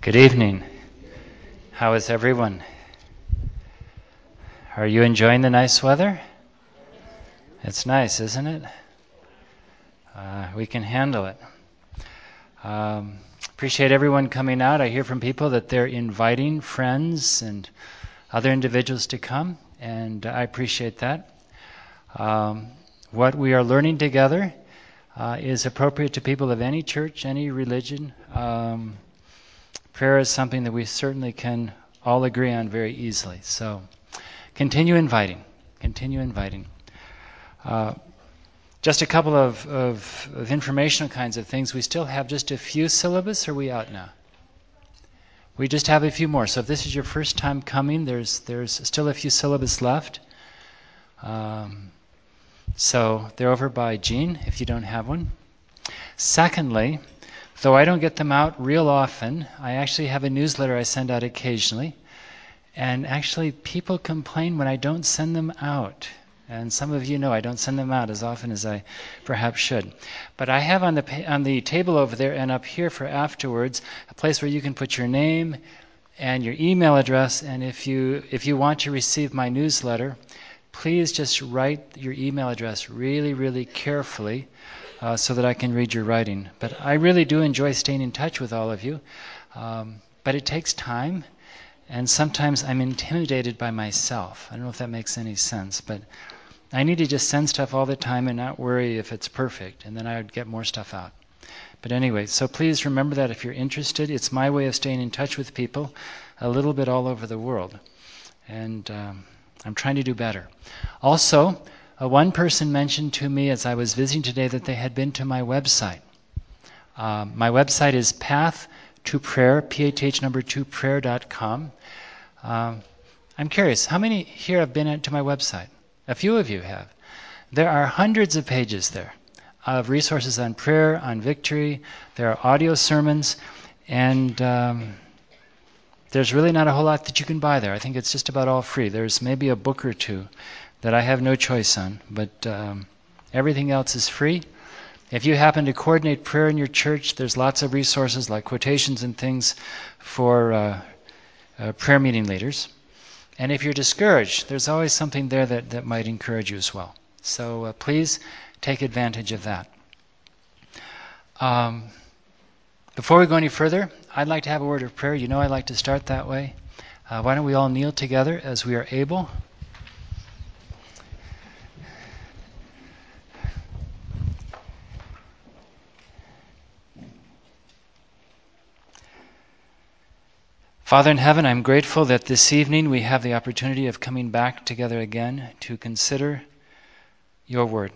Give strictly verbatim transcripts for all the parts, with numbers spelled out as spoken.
Good evening. How is everyone? Are you enjoying the nice weather? It's nice, isn't it? Uh, we can handle it. Um, appreciate everyone coming out. I hear from people that they're inviting friends and other individuals to come, and I appreciate that. Um, what we are learning together uh, is appropriate to people of any church, any religion. Um, prayer is something that we certainly can all agree on very easily. So continue inviting. Continue inviting. Uh, just a couple of, of, of informational kinds of things. We still have just a few syllabus, or are we out now? We just have a few more. So if this is your first time coming, there's there's still a few syllabus left. Um, so they're over by Jean, if you don't have one. Secondly, though I don't get them out real often, I actually have a newsletter I send out occasionally. And actually, people complain when I don't send them out. And some of you know I don't send them out as often as I perhaps should. But I have on the on the table over there and up here for afterwards a place where you can put your name and your email address. And if you if you want to receive my newsletter, please just write your email address really, really carefully uh, so that I can read your writing. But I really do enjoy staying in touch with all of you. Um, but it takes time. And sometimes I'm intimidated by myself. I don't know if that makes any sense, but I need to just send stuff all the time and not worry if it's perfect, and then I would get more stuff out. But anyway, so please remember that if you're interested. It's my way of staying in touch with people a little bit all over the world. And um, I'm trying to do better. Also, uh, one person mentioned to me as I was visiting today that they had been to my website. Um, my website is path to prayer, P H H number two prayer dot com. Um, I'm curious, how many here have been to my website? A few of you have. There are hundreds of pages there of resources on prayer, on victory. There are audio sermons, and um, there's really not a whole lot that you can buy there. I think it's just about all free. There's maybe a book or two that I have no choice on, but um, everything else is free. If you happen to coordinate prayer in your church, there's lots of resources like quotations and things for uh, uh, prayer meeting leaders. And if you're discouraged, there's always something there that, that might encourage you as well. So uh, please take advantage of that. Um, before we go any further, I'd like to have a word of prayer. You know I like to start that way. Uh, why don't we all kneel together as we are able? Father in heaven, I'm grateful that this evening we have the opportunity of coming back together again to consider your word.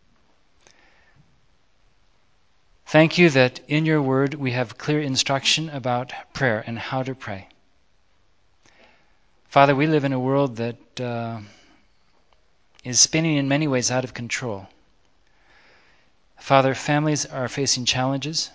Thank you that in your word we have clear instruction about prayer and how to pray. Father, we live in a world that uh, is spinning in many ways out of control. Father, families are facing challenges.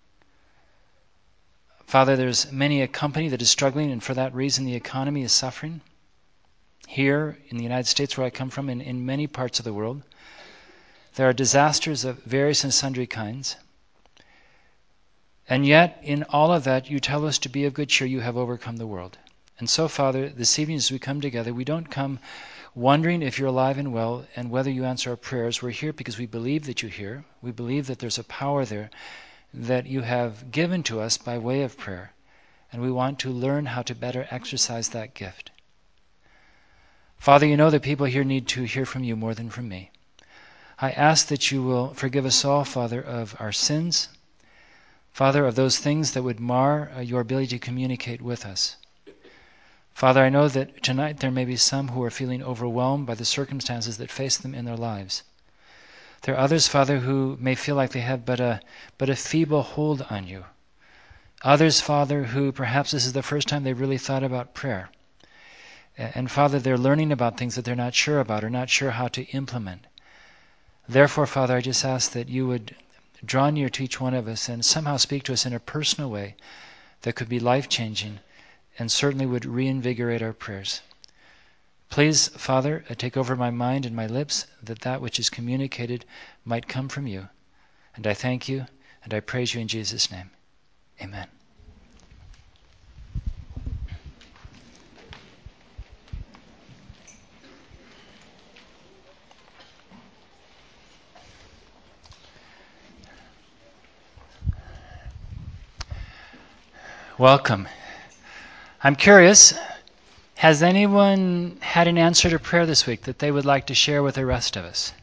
Father, there's many a company that is struggling, and for that reason the economy is suffering. Here in the United States, where I come from, and in many parts of the world, there are disasters of various and sundry kinds. And yet, in all of that, you tell us to be of good cheer. You have overcome the world. And so, Father, this evening as we come together, we don't come wondering if you're alive and well and whether you answer our prayers. We're here because we believe that you hear. We believe that there's a power there that you have given to us by way of prayer. And we want to learn how to better exercise that gift. Father, you know that people here need to hear from you more than from me. I ask that you will forgive us all, Father, of our sins, Father, of those things that would mar uh, your ability to communicate with us. Father, I know that tonight there may be some who are feeling overwhelmed by the circumstances that face them in their lives. There are others, Father, who may feel like they have but a, but a feeble hold on you. Others, Father, who perhaps this is the first time they've really thought about prayer. And Father, they're learning about things that they're not sure about or not sure how to implement. Therefore, Father, I just ask that you would draw near to each one of us and somehow speak to us in a personal way that could be life-changing and certainly would reinvigorate our prayers. Please, Father, take over my mind and my lips that that which is communicated might come from you. And I thank you and I praise you in Jesus' name. Amen. Welcome. I'm curious, has anyone had an answer to prayer this week that they would like to share with the rest of us?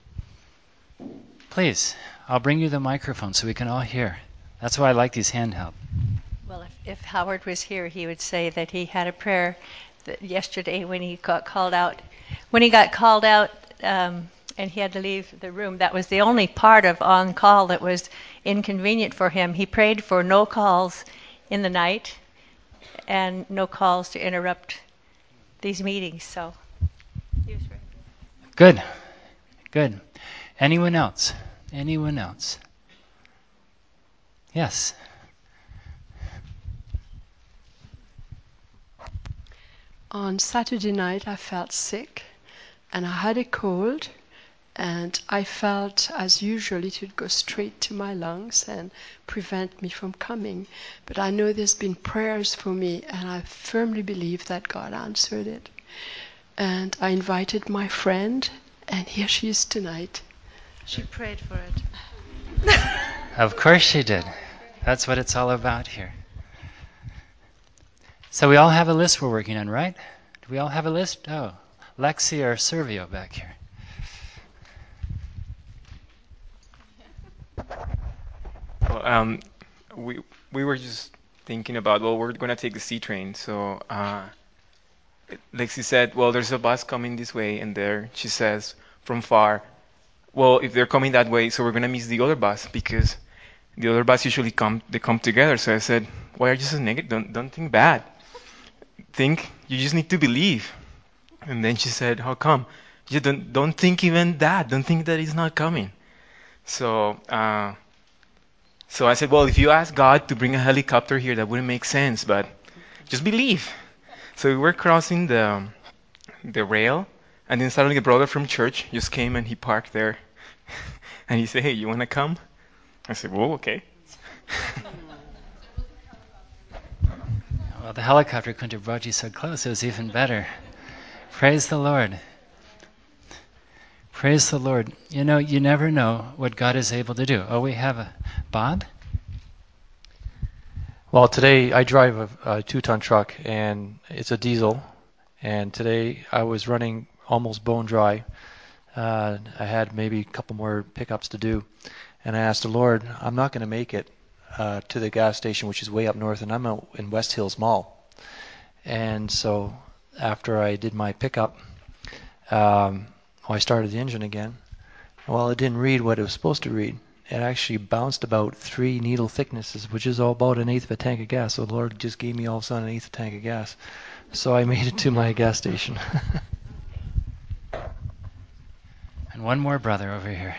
Please, I'll bring you the microphone so we can all hear. That's why I like these handheld. Well, if, if Howard was here, he would say that he had a prayer that yesterday when he got called out. When he got called out um, and he had to leave the room, that was the only part of on call that was inconvenient for him. He prayed for no calls in the night and no calls to interrupt these meetings. So he was very good. Good. Good. Anyone else? Anyone else? Yes. On Saturday night, I felt sick and I had a cold, and I felt, as usual, it would go straight to my lungs and prevent me from coming. But I know there's been prayers for me, and I firmly believe that God answered it. And I invited my friend, and here she is tonight. She prayed for it. Of course she did. That's what it's all about here. So we all have a list we're working on, right? Do we all have a list? Oh, Lexi or Servio back here. Well, um, we we were just thinking about, well, we're gonna take the C train. So uh, Lexi said, well, there's a bus coming this way, and there she says from far, well, if they're coming that way, so we're gonna miss the other bus because the other bus usually come they come together. So I said, why are you so negative? Don't don't think bad. Think you just need to believe. And then she said, how come? You don't don't think even that. Don't think that it's not coming. So. Uh, So I said, well, if you ask God to bring a helicopter here, that wouldn't make sense, but just believe. So we were crossing the the rail, and then suddenly a brother from church just came and he parked there. And he said, hey, you want to come? I said, whoa, okay. Well, the helicopter couldn't have brought you so close. It was even better. Praise the Lord. Praise the Lord. You know, you never know what God is able to do. Oh, we have a Bob? Well, today I drive a, a two-ton truck, and it's a diesel. And today I was running almost bone dry. Uh, I had maybe a couple more pickups to do. And I asked the Lord, I'm not going to make it uh, to the gas station, which is way up north, and I'm out in West Hills Mall. And so after I did my pickup, um, well, I started the engine again. Well, it didn't read what it was supposed to read. It actually bounced about three needle thicknesses, which is all about an eighth of a tank of gas. So the Lord just gave me all of a sudden an eighth of a tank of gas. So I made it to my gas station. And one more brother over here.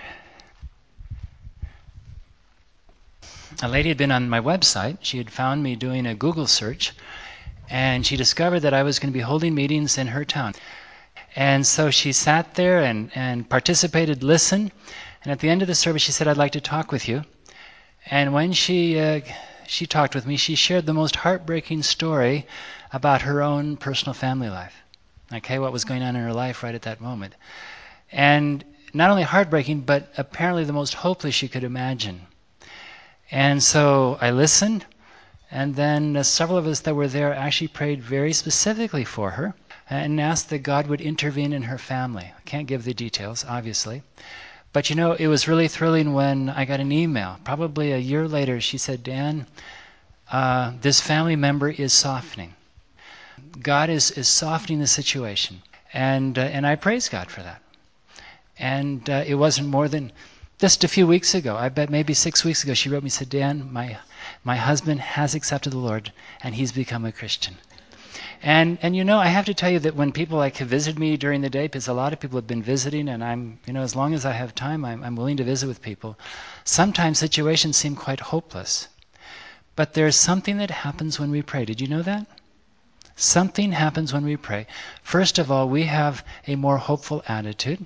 A lady had been on my website. She had found me doing a Google search, and she discovered that I was going to be holding meetings in her town. And so she sat there and, and participated, listened, and at the end of the service she said, I'd like to talk with you. And when she uh, she talked with me, she shared the most heartbreaking story about her own personal family life. Okay, what was going on in her life right at that moment. And not only heartbreaking, but apparently the most hopeless she could imagine. And so I listened, and then uh, several of us that were there actually prayed very specifically for her and asked that God would intervene in her family. I can't give the details, obviously. But you know, it was really thrilling when I got an email. Probably a year later, she said, Dan, uh, this family member is softening. God is, is softening the situation. And, uh, and I praise God for that. And uh, it wasn't more than just a few weeks ago, I bet maybe six weeks ago, she wrote me and said, Dan, my, my husband has accepted the Lord, and he's become a Christian. And and you know, I have to tell you that when people like have visited me during the day, because a lot of people have been visiting, and I'm, you know, as long as I have time, I'm, I'm willing to visit with people. Sometimes situations seem quite hopeless. But there's something that happens when we pray. Did you know that? Something happens when we pray. First of all, we have a more hopeful attitude.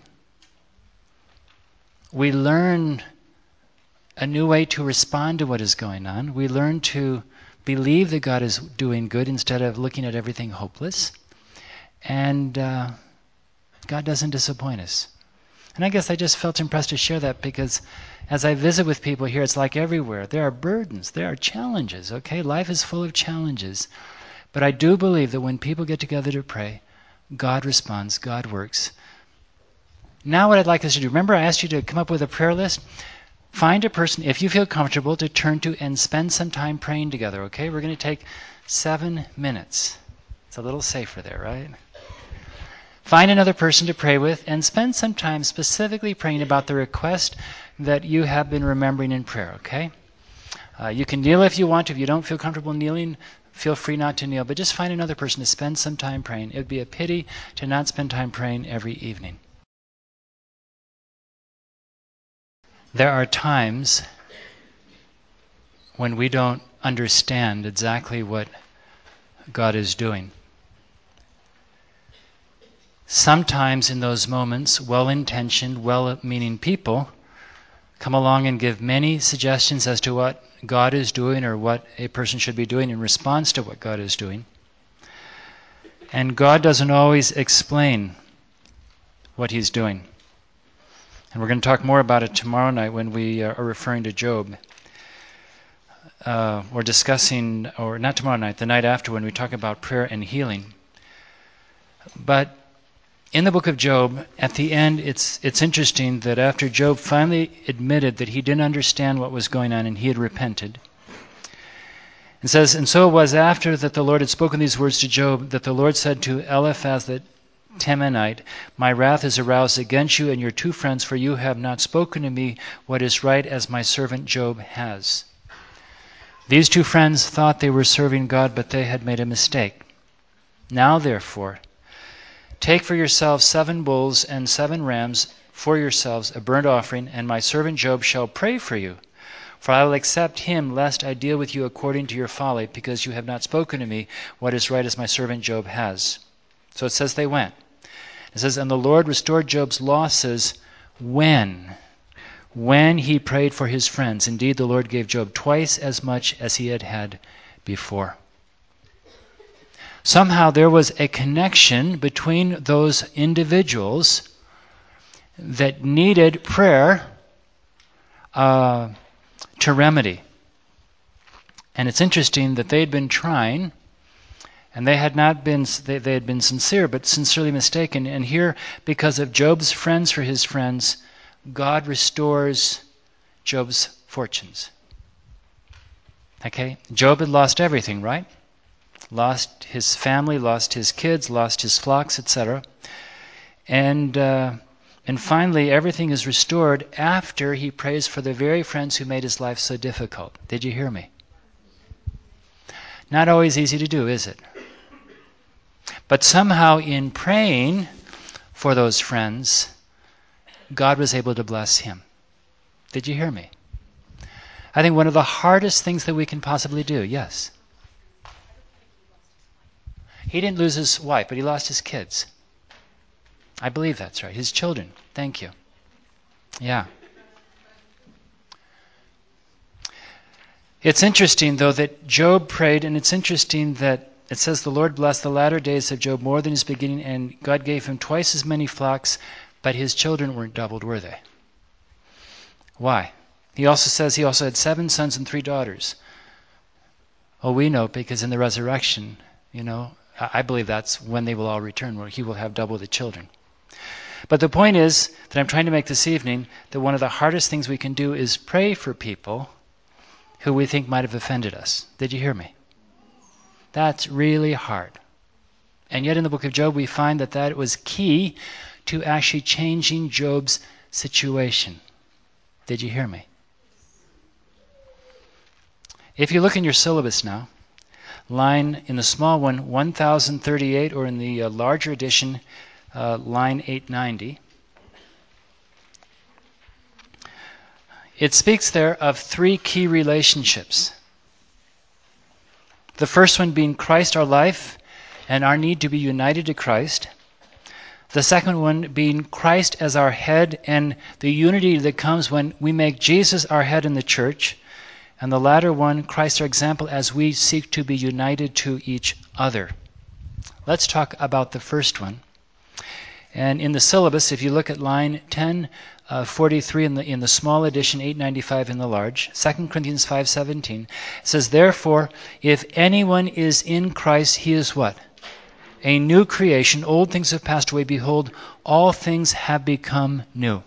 We learn a new way to respond to what is going on. We learn to believe that God is doing good instead of looking at everything hopeless. And uh, God doesn't disappoint us. And I guess I just felt impressed to share that because as I visit with people here, it's like everywhere. There are burdens, there are challenges, okay? Life is full of challenges. But I do believe that when people get together to pray, God responds, God works. Now what I'd like us to do, remember I asked you to come up with a prayer list? Find a person, if you feel comfortable, to turn to and spend some time praying together, okay? We're going to take seven minutes. It's a little safer there, right? Find another person to pray with and spend some time specifically praying about the request that you have been remembering in prayer, okay? Uh, you can kneel if you want. If you don't feel comfortable kneeling, feel free not to kneel. But just find another person to spend some time praying. It would be a pity to not spend time praying every evening. There are times when we don't understand exactly what God is doing. Sometimes in those moments, well-intentioned, well-meaning people come along and give many suggestions as to what God is doing or what a person should be doing in response to what God is doing. And God doesn't always explain what He's doing. And we're going to talk more about it tomorrow night when we are referring to Job. Uh, we're discussing, or not tomorrow night, the night after when we talk about prayer and healing. But in the book of Job, at the end, it's it's interesting that after Job finally admitted that he didn't understand what was going on and he had repented, it says, and so it was after that the Lord had spoken these words to Job that the Lord said to Eliphaz the Temanite, my wrath is aroused against you and your two friends, for you have not spoken to me what is right as my servant Job has. These two friends thought they were serving God, but they had made a mistake. Now, therefore, take for yourselves seven bulls and seven rams for yourselves, a burnt offering, and my servant Job shall pray for you. For I will accept him, lest I deal with you according to your folly, because you have not spoken to me what is right as my servant Job has. So it says they went. It says, and the Lord restored Job's losses when? When he prayed for his friends. Indeed, the Lord gave Job twice as much as he had had before. Somehow there was a connection between those individuals that needed prayer uh, to remedy. And it's interesting that they had been trying, and they had not been, they, they had been sincere, but sincerely mistaken. And here, because of Job's friends for his friends, God restores Job's fortunes. Okay? Job had lost everything, right? Lost his family, lost his kids, lost his flocks, et cetera. And uh, and finally, everything is restored after he prays for the very friends who made his life so difficult. Did you hear me? Not always easy to do, is it? But somehow in praying for those friends, God was able to bless him. Did you hear me? I think one of the hardest things that we can possibly do, yes. He didn't lose his wife, but he lost his kids. I believe that's right. His children. Thank you. Yeah. It's interesting, though, that Job prayed, and it's interesting that it says the Lord blessed the latter days of Job more than his beginning, and God gave him twice as many flocks, but his children weren't doubled, were they? Why? He also says he also had seven sons and three daughters. Oh, we know because in the resurrection, you know, I believe that's when they will all return, where he will have double the children. But the point is that I'm trying to make this evening that one of the hardest things we can do is pray for people who we think might have offended us. Did you hear me? That's really hard. And yet in the book of Job we find that that was key to actually changing Job's situation. Did you hear me? If you look in your syllabus now, line in the small one, one thousand thirty-eight, or in the uh, larger edition, uh, line eight ninety, it speaks there of three key relationships. The first one being Christ our life and our need to be united to Christ. The second one being Christ as our head and the unity that comes when we make Jesus our head in the church. And the latter one, Christ our example, as we seek to be united to each other. Let's talk about the first one. And in the syllabus, if you look at line ten forty-three in the in the small edition, eight ninety-five in the large, Second Corinthians five seventeen, it says, "Therefore, if anyone is in Christ, he is" what? "A new creation. Old things have passed away. Behold, all things have become new."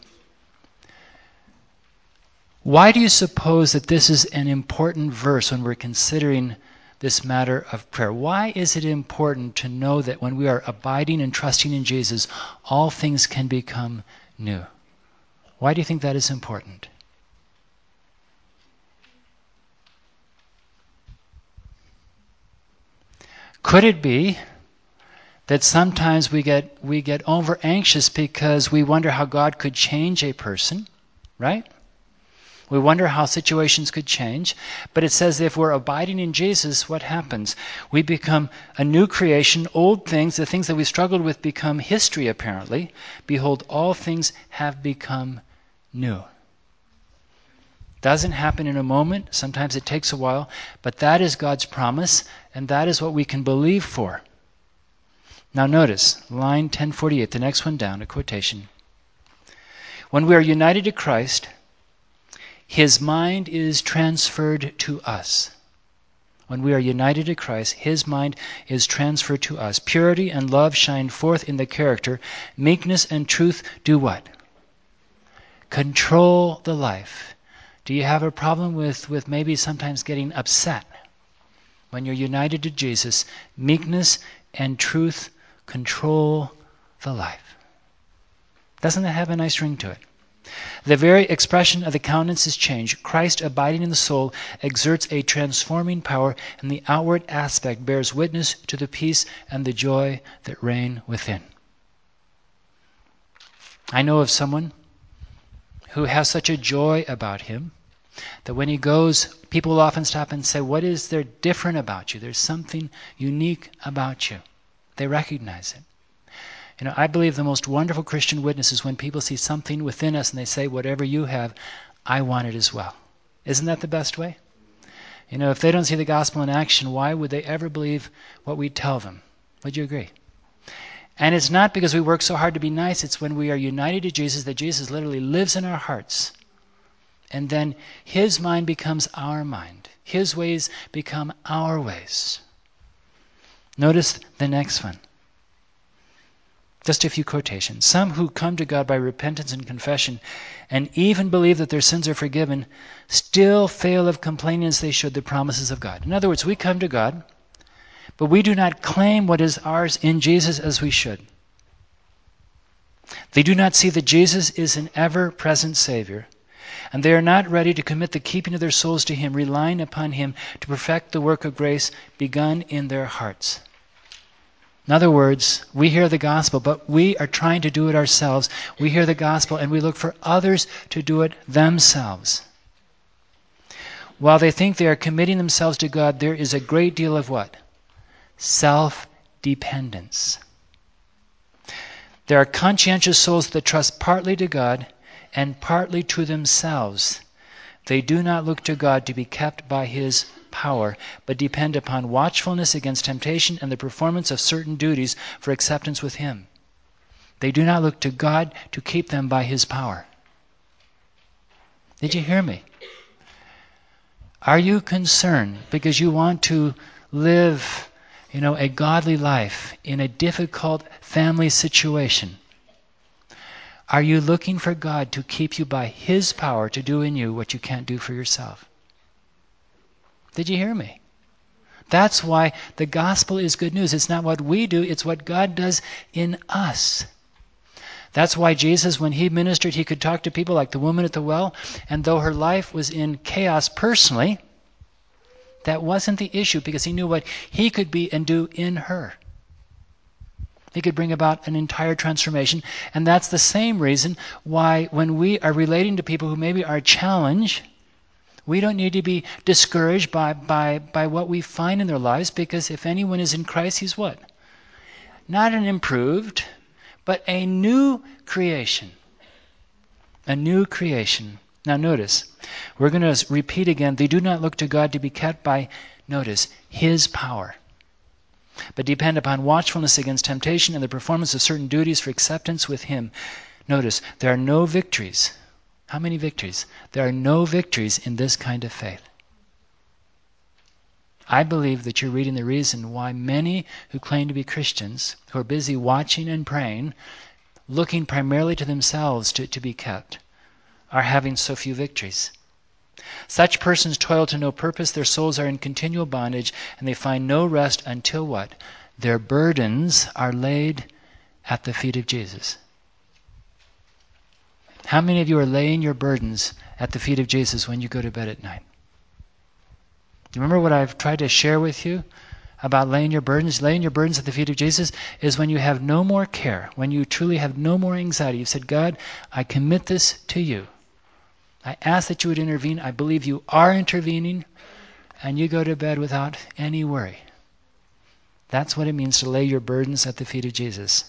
Why do you suppose that this is an important verse when we're considering this matter of prayer? Why is it important to know that when we are abiding and trusting in Jesus, all things can become new? Why do you think that is important? Could it be that sometimes we get we get over anxious because we wonder how God could change a person, right? We wonder how situations could change. But it says if we're abiding in Jesus, what happens? We become a new creation. Old things, the things that we struggled with, become history, apparently. Behold, all things have become new. Doesn't happen in a moment. Sometimes it takes a while. But that is God's promise, and that is what we can believe for. Now notice, line ten forty-eight, the next one down, a quotation. When we are united to Christ, His mind is transferred to us. When we are united to Christ, His mind is transferred to us. Purity and love shine forth in the character. Meekness and truth do what? Control the life. Do you have a problem with, with maybe sometimes getting upset? When you're united to Jesus, meekness and truth control the life. Doesn't that have a nice ring to it? The very expression of the countenance is changed. Christ abiding in the soul exerts a transforming power, and the outward aspect bears witness to the peace and the joy that reign within. I know of someone who has such a joy about him that when he goes, people will often stop and say, "What is there different about you? There's something unique about you." They recognize it. You know, I believe the most wonderful Christian witness is when people see something within us and they say, "Whatever you have, I want it as well." Isn't that the best way? You know, if they don't see the gospel in action, why would they ever believe what we tell them? Would you agree? And it's not because we work so hard to be nice. It's when we are united to Jesus that Jesus literally lives in our hearts. And then His mind becomes our mind. His ways become our ways. Notice the next one. Just a few quotations. Some who come to God by repentance and confession and even believe that their sins are forgiven still fail of complaining as they should the promises of God. In other words, we come to God, but we do not claim what is ours in Jesus as we should. They do not see that Jesus is an ever-present Savior, and they are not ready to commit the keeping of their souls to Him, relying upon Him to perfect the work of grace begun in their hearts. In other words, we hear the gospel, but we are trying to do it ourselves. We hear the gospel and we look for others to do it themselves. While they think they are committing themselves to God, there is a great deal of what? Self-dependence. There are conscientious souls that trust partly to God and partly to themselves. They do not look to God to be kept by His power, but depend upon watchfulness against temptation and the performance of certain duties for acceptance with Him. They do not look to God to keep them by His power. Did you hear me? Are you concerned because you want to live, you know, a godly life in a difficult family situation? Are you looking for God to keep you by His power to do in you what you can't do for yourself? Did you hear me? That's why the gospel is good news. It's not what we do, it's what God does in us. That's why Jesus, when He ministered, He could talk to people like the woman at the well, and though her life was in chaos personally, that wasn't the issue because He knew what He could be and do in her. He could bring about an entire transformation, and that's the same reason why when we are relating to people who maybe are challenged, we don't need to be discouraged by, by, by what we find in their lives, because if anyone is in Christ, he's what? Not an improved, but a new creation. A new creation. Now notice, we're going to repeat again, they do not look to God to be kept by, notice, His power. but depend upon watchfulness against temptation and the performance of certain duties for acceptance with Him. Notice, there are no victories. How many victories? There are no victories in this kind of faith. I believe that you're reading the reason why many who claim to be Christians, who are busy watching and praying, looking primarily to themselves to, to be kept, are having so few victories. Such persons toil to no purpose, their souls are in continual bondage, and they find no rest until what? Their burdens are laid at the feet of Jesus. How many of you are laying your burdens at the feet of Jesus when you go to bed at night? You remember what I've tried to share with you about laying your burdens? Laying your burdens at the feet of Jesus is when you have no more care, when you truly have no more anxiety. You've said, God, I commit this to you. I ask that you would intervene. I believe you are intervening, and you go to bed without any worry. That's what it means to lay your burdens at the feet of Jesus.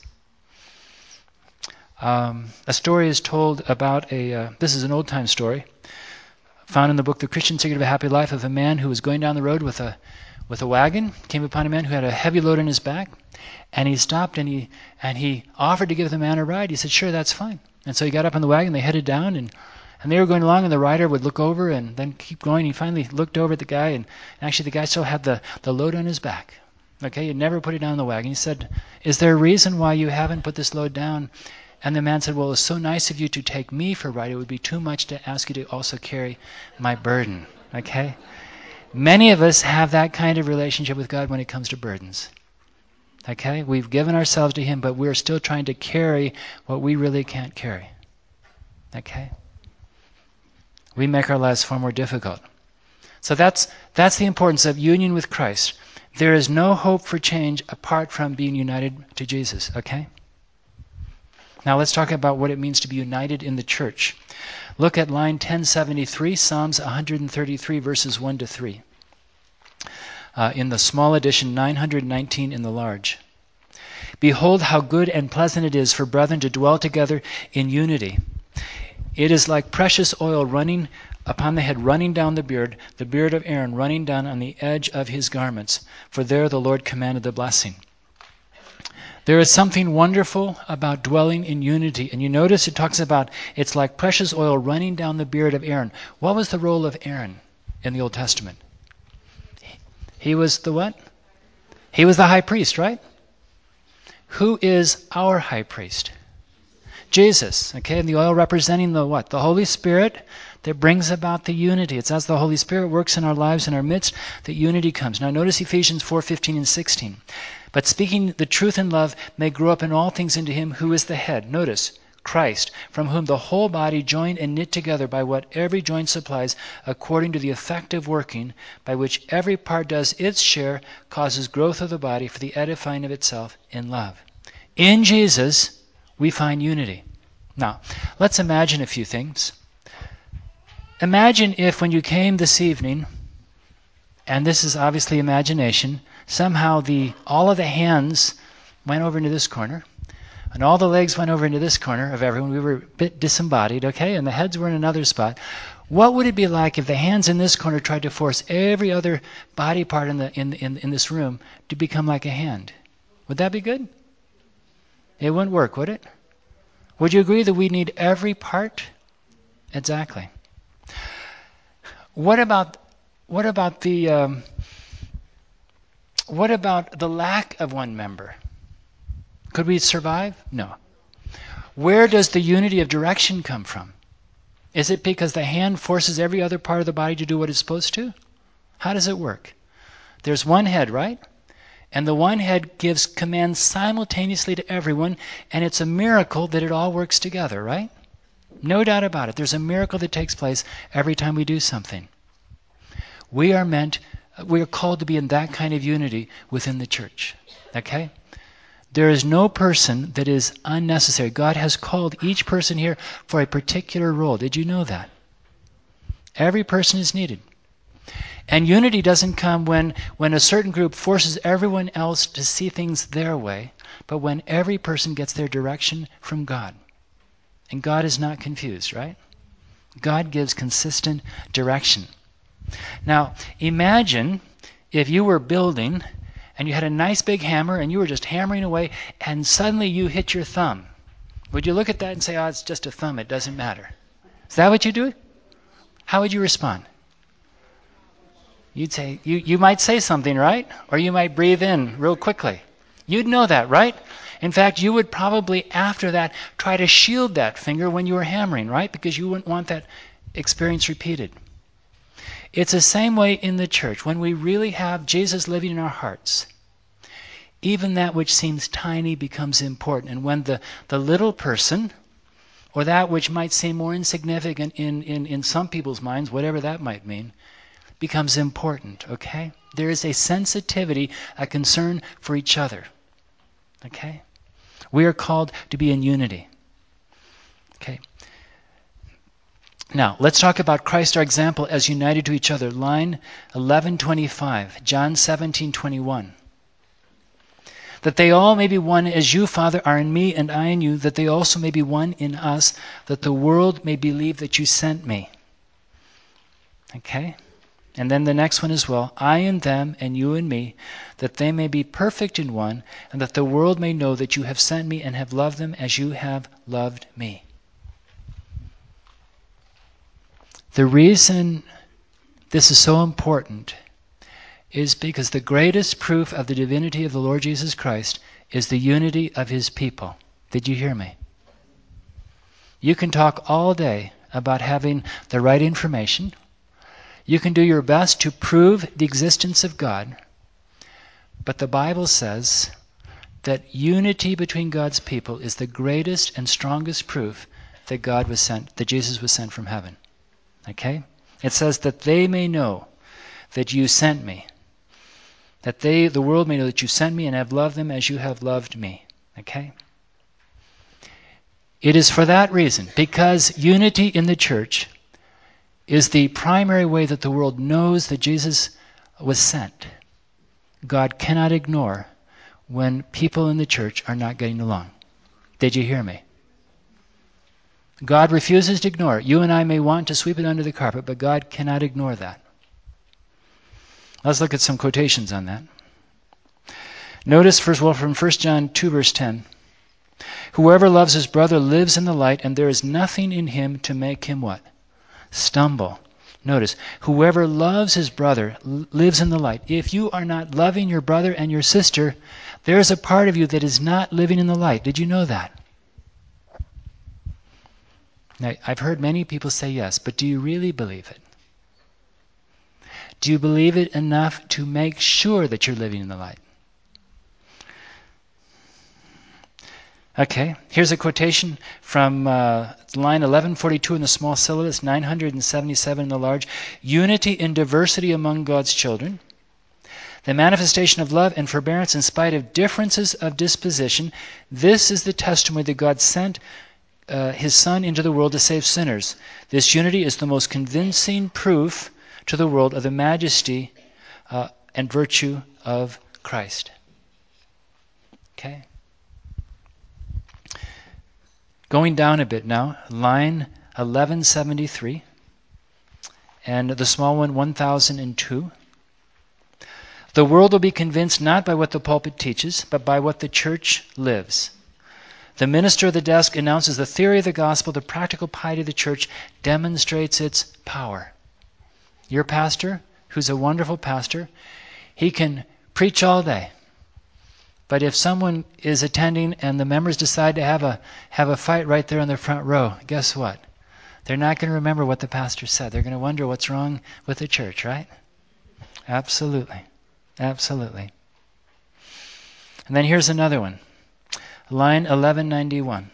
Um, a story is told about a, uh, this is an old-time story, found in the book The Christian Secret of a Happy Life, of a man who was going down the road with a with a wagon, came upon a man who had a heavy load on his back, and he stopped and he and he offered to give the man a ride. He said, sure, that's fine. And so he got up on the wagon, they headed down, and, and they were going along, and the rider would look over and then keep going. He finally looked over at the guy, and actually the guy still had the, the load on his back. Okay, he never put it down on the wagon. He said, is there a reason why you haven't put this load down? And the man said, well, it's so nice of you to take me for a ride. It would be too much to ask you to also carry my burden. Okay? Many of us have that kind of relationship with God when it comes to burdens. Okay? We've given ourselves to Him, but we're still trying to carry what we really can't carry. Okay? We make our lives far more difficult. So that's that's the importance of union with Christ. There is no hope for change apart from being united to Jesus. Okay? Now let's talk about what it means to be united in the church. Look at line ten seventy-three, Psalms one thirty-three, verses one to three. Uh, in the small edition, nine nineteen in the large. Behold how good and pleasant it is for brethren to dwell together in unity. It is like precious oil running upon the head, running down the beard, the beard of Aaron running down on the edge of his garments. For there the Lord commanded the blessing. There is something wonderful about dwelling in unity. And you notice it talks about it's like precious oil running down the beard of Aaron. What was the role of Aaron in the Old Testament? He was the what? He was the high priest, right? Who is our high priest? Jesus. Okay, and the oil representing the what? The Holy Spirit that brings about the unity. It's as the Holy Spirit works in our lives, in our midst, that unity comes. Now notice Ephesians four fifteen and sixteen. But speaking the truth in love may grow up in all things into Him who is the head. Notice, Christ, from whom the whole body joined and knit together by what every joint supplies, according to the effective working by which every part does its share, causes growth of the body for the edifying of itself in love. In Jesus, we find unity. Now, let's imagine a few things. Imagine if when you came this evening, and this is obviously imagination, somehow the all of the hands went over into this corner, and all the legs went over into this corner of everyone. We were a bit disembodied, okay, and the heads were in another spot. What would it be like if the hands in this corner tried to force every other body part in the in in, in this room to become like a hand? Would that be good? It wouldn't work, would it? Would you agree that we need every part? Exactly. What about what about the um, what about the lack of one member? Could we survive? No. Where does the unity of direction come from? Is it because the hand forces every other part of the body to do what it's supposed to? How does it work? There's one head, right? And the one head gives commands simultaneously to everyone, and it's a miracle that it all works together, right? No doubt about it. There's a miracle that takes place every time we do something. We are meant, we are called to be in that kind of unity within the church. Okay? There is no person that is unnecessary. God has called each person here for a particular role. Did you know that? Every person is needed. And unity doesn't come when, when a certain group forces everyone else to see things their way, but when every person gets their direction from God. And God is not confused, right? God gives consistent direction. Now, imagine if you were building and you had a nice big hammer and you were just hammering away, and suddenly you hit your thumb. Would you look at that and say, oh, it's just a thumb, it doesn't matter? Is that what you do? How would you respond? You'd say, you, you might say something, right? Or you might breathe in real quickly. You'd know that, right? In fact, you would probably, after that, try to shield that finger when you were hammering, right? Because you wouldn't want that experience repeated. It's the same way in the church. When we really have Jesus living in our hearts, even that which seems tiny becomes important. And when the, the little person, or that which might seem more insignificant in, in, in some people's minds, whatever that might mean, becomes important, okay? There is a sensitivity, a concern for each other, okay? We are called to be in unity, okay? Now, let's talk about Christ, our example, as united to each other. Line eleven twenty-five, John seventeen twenty-one. That they all may be one as you, Father, are in me and I in you, that they also may be one in us, that the world may believe that you sent me. Okay? And then the next one as well. I in them and you in me, that they may be perfect in one, and that the world may know that you have sent me and have loved them as you have loved me. The reason this is so important is because the greatest proof of the divinity of the Lord Jesus Christ is the unity of his people. Did you hear me? You can talk all day about having the right information. You can do your best to prove the existence of God. But the Bible says that unity between God's people is the greatest and strongest proof that God was sent, that Jesus was sent from heaven. Okay? It says that they may know that you sent me. That they, the world may know that you sent me and have loved them as you have loved me. Okay? It is for that reason, because unity in the church is the primary way that the world knows that Jesus was sent. God cannot ignore when people in the church are not getting along. Did you hear me? God refuses to ignore it. You and I may want to sweep it under the carpet, but God cannot ignore that. Let's look at some quotations on that. Notice, first of all, from First John two, verse ten. Whoever loves his brother lives in the light, and there is nothing in him to make him what? Stumble. Notice, whoever loves his brother lives in the light. If you are not loving your brother and your sister, there is a part of you that is not living in the light. Did you know that? Now, I've heard many people say yes, but do you really believe it? Do you believe it enough to make sure that you're living in the light? Okay, here's a quotation from uh, line eleven forty-two in the small syllabus, nine hundred seventy-seven in the large. Unity in diversity among God's children. The manifestation of love and forbearance in spite of differences of disposition. This is the testimony that God sent uh, his Son into the world to save sinners. This unity is the most convincing proof to the world of the majesty uh, and virtue of Christ. Okay? Going down a bit now, line eleven seventy-three, and the small one, one thousand two. The world will be convinced not by what the pulpit teaches, but by what the church lives. The minister of the desk announces the theory of the gospel. The practical piety of the church demonstrates its power. Your pastor, who's a wonderful pastor, he can preach all day. But if someone is attending and the members decide to have a have a fight right there in the front row, guess what? They're not going to remember what the pastor said. They're going to wonder what's wrong with the church, right? Absolutely. Absolutely. And then here's another one. Line eleven ninety-one.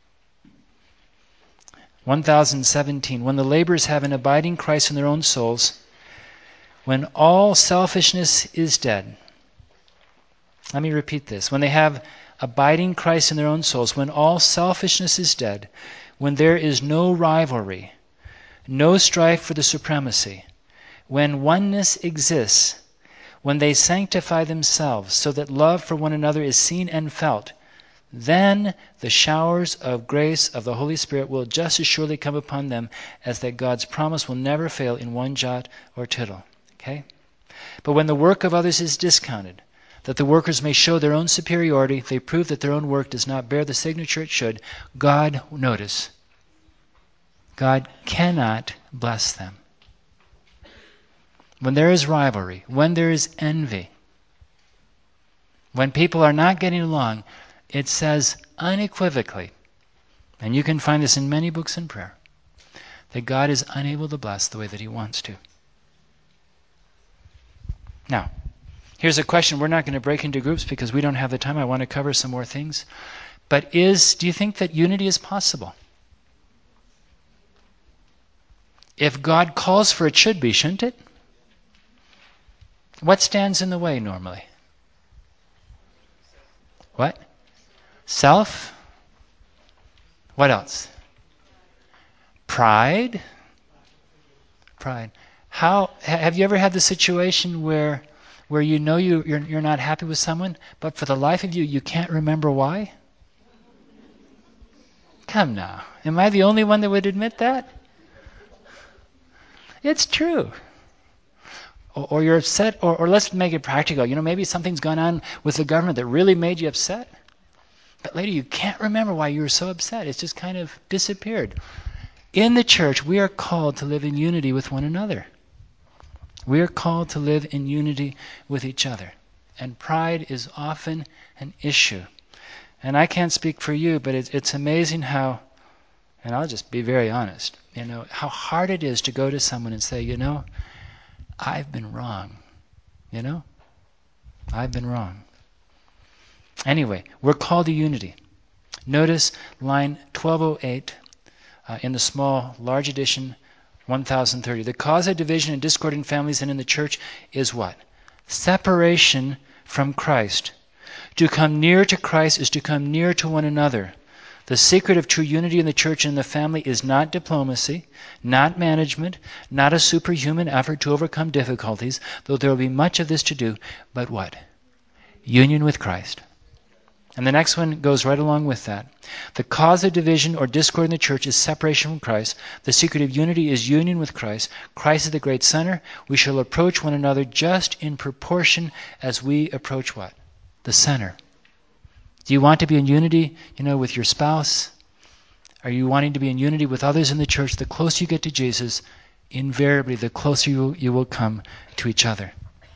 one thousand seventeen. When the laborers have an abiding Christ in their own souls, when all selfishness is dead. Let me repeat this. When they have abiding Christ in their own souls, when all selfishness is dead, when there is no rivalry, no strife for the supremacy, when oneness exists, when they sanctify themselves so that love for one another is seen and felt, then the showers of grace of the Holy Spirit will just as surely come upon them as that God's promise will never fail in one jot or tittle. Okay? But when the work of others is discounted, that the workers may show their own superiority. They prove that their own work does not bear the signature it should. God, notice, God cannot bless them. When there is rivalry, when there is envy, when people are not getting along, it says unequivocally, and you can find this in many books in prayer, that God is unable to bless the way that he wants to. Now, here's a question. We're not going to break into groups because we don't have the time. I want to cover some more things. But is, do you think that unity is possible? If God calls for it, should be, shouldn't it? What stands in the way normally? What? Self? What else? Pride? Pride. How have you ever had the situation where where you know you, you're, you're not happy with someone, but for the life of you, you can't remember why? Come now. Am I the only one that would admit that? It's true. Or, or you're upset, or, or let's make it practical. You know, maybe something's gone on with the government that really made you upset. But later you can't remember why you were so upset. It's just kind of disappeared. In the church, we are called to live in unity with one another. We are called to live in unity with each other. And pride is often an issue. And I can't speak for you, but it's, it's amazing how, and I'll just be very honest, you know, how hard it is to go to someone and say, you know, I've been wrong. You know? I've been wrong. Anyway, we're called to unity. Notice line twelve oh eight uh, in the small, large edition, one thousand thirty. The cause of division and discord in families and in the church is what? Separation from Christ. To come near to Christ is to come near to one another. The secret of true unity in the church and in the family is not diplomacy, not management, not a superhuman effort to overcome difficulties, though there will be much of this to do, but what? Union with Christ. And the next one goes right along with that. The cause of division or discord in the church is separation from Christ. The secret of unity is union with Christ. Christ is the great center. We shall approach one another just in proportion as we approach what? The center. Do you want to be in unity, you know, with your spouse? Are you wanting to be in unity with others in the church? The closer you get to Jesus, invariably the closer you, you will come to each other.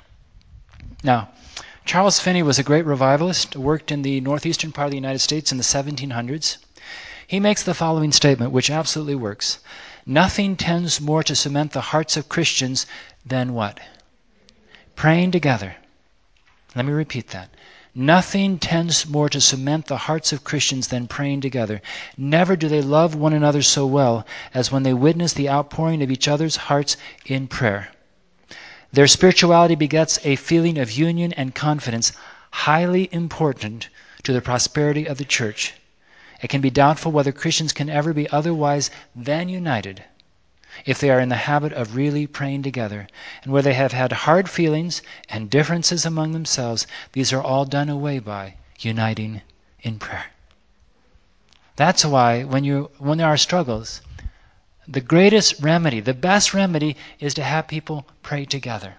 Now, Charles Finney was a great revivalist, worked in the northeastern part of the United States in the seventeen hundreds. He makes the following statement, which absolutely works. Nothing tends more to cement the hearts of Christians than what? Praying together. Let me repeat that. Nothing tends more to cement the hearts of Christians than praying together. Never do they love one another so well as when they witness the outpouring of each other's hearts in prayer. Their spirituality begets a feeling of union and confidence highly important to the prosperity of the church. It can be doubtful whether Christians can ever be otherwise than united if they are in the habit of really praying together. And where they have had hard feelings and differences among themselves, these are all done away by uniting in prayer. That's why when you when there are struggles, the greatest remedy, the best remedy is to have people pray together.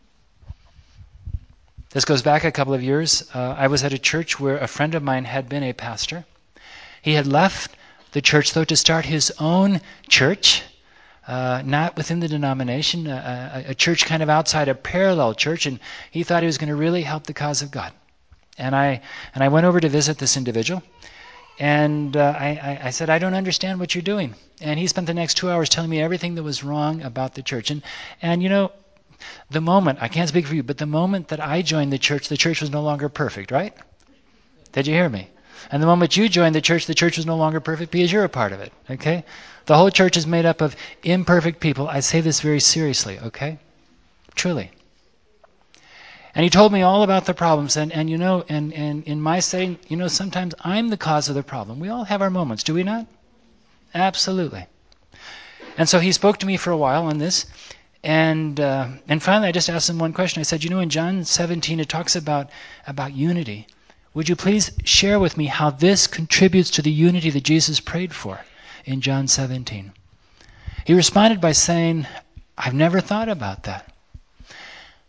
This goes back a couple of years. Uh, I was at a church where a friend of mine had been a pastor. He had left the church, though, to start his own church. Uh, not within the denomination, uh, a, a church kind of outside, a parallel church, and he thought he was going to really help the cause of God. And I and I went over to visit this individual, and uh, I, I, I said, I don't understand what you're doing. And he spent the next two hours telling me everything that was wrong about the church. And, and you know, the moment, I can't speak for you, but the moment that I joined the church, the church was no longer perfect, right? Did you hear me? And the moment you joined the church, the church was no longer perfect because you're a part of it, okay? The whole church is made up of imperfect people. I say this very seriously, okay? Truly. And he told me all about the problems. And, and you know, and, and in my setting, you know, sometimes I'm the cause of the problem. We all have our moments, do we not? Absolutely. And so he spoke to me for a while on this. And uh, and finally I just asked him one question. I said, you know, in John seventeen it talks about, about unity. Would you please share with me how this contributes to the unity that Jesus prayed for in John seventeen? He responded by saying, I've never thought about that.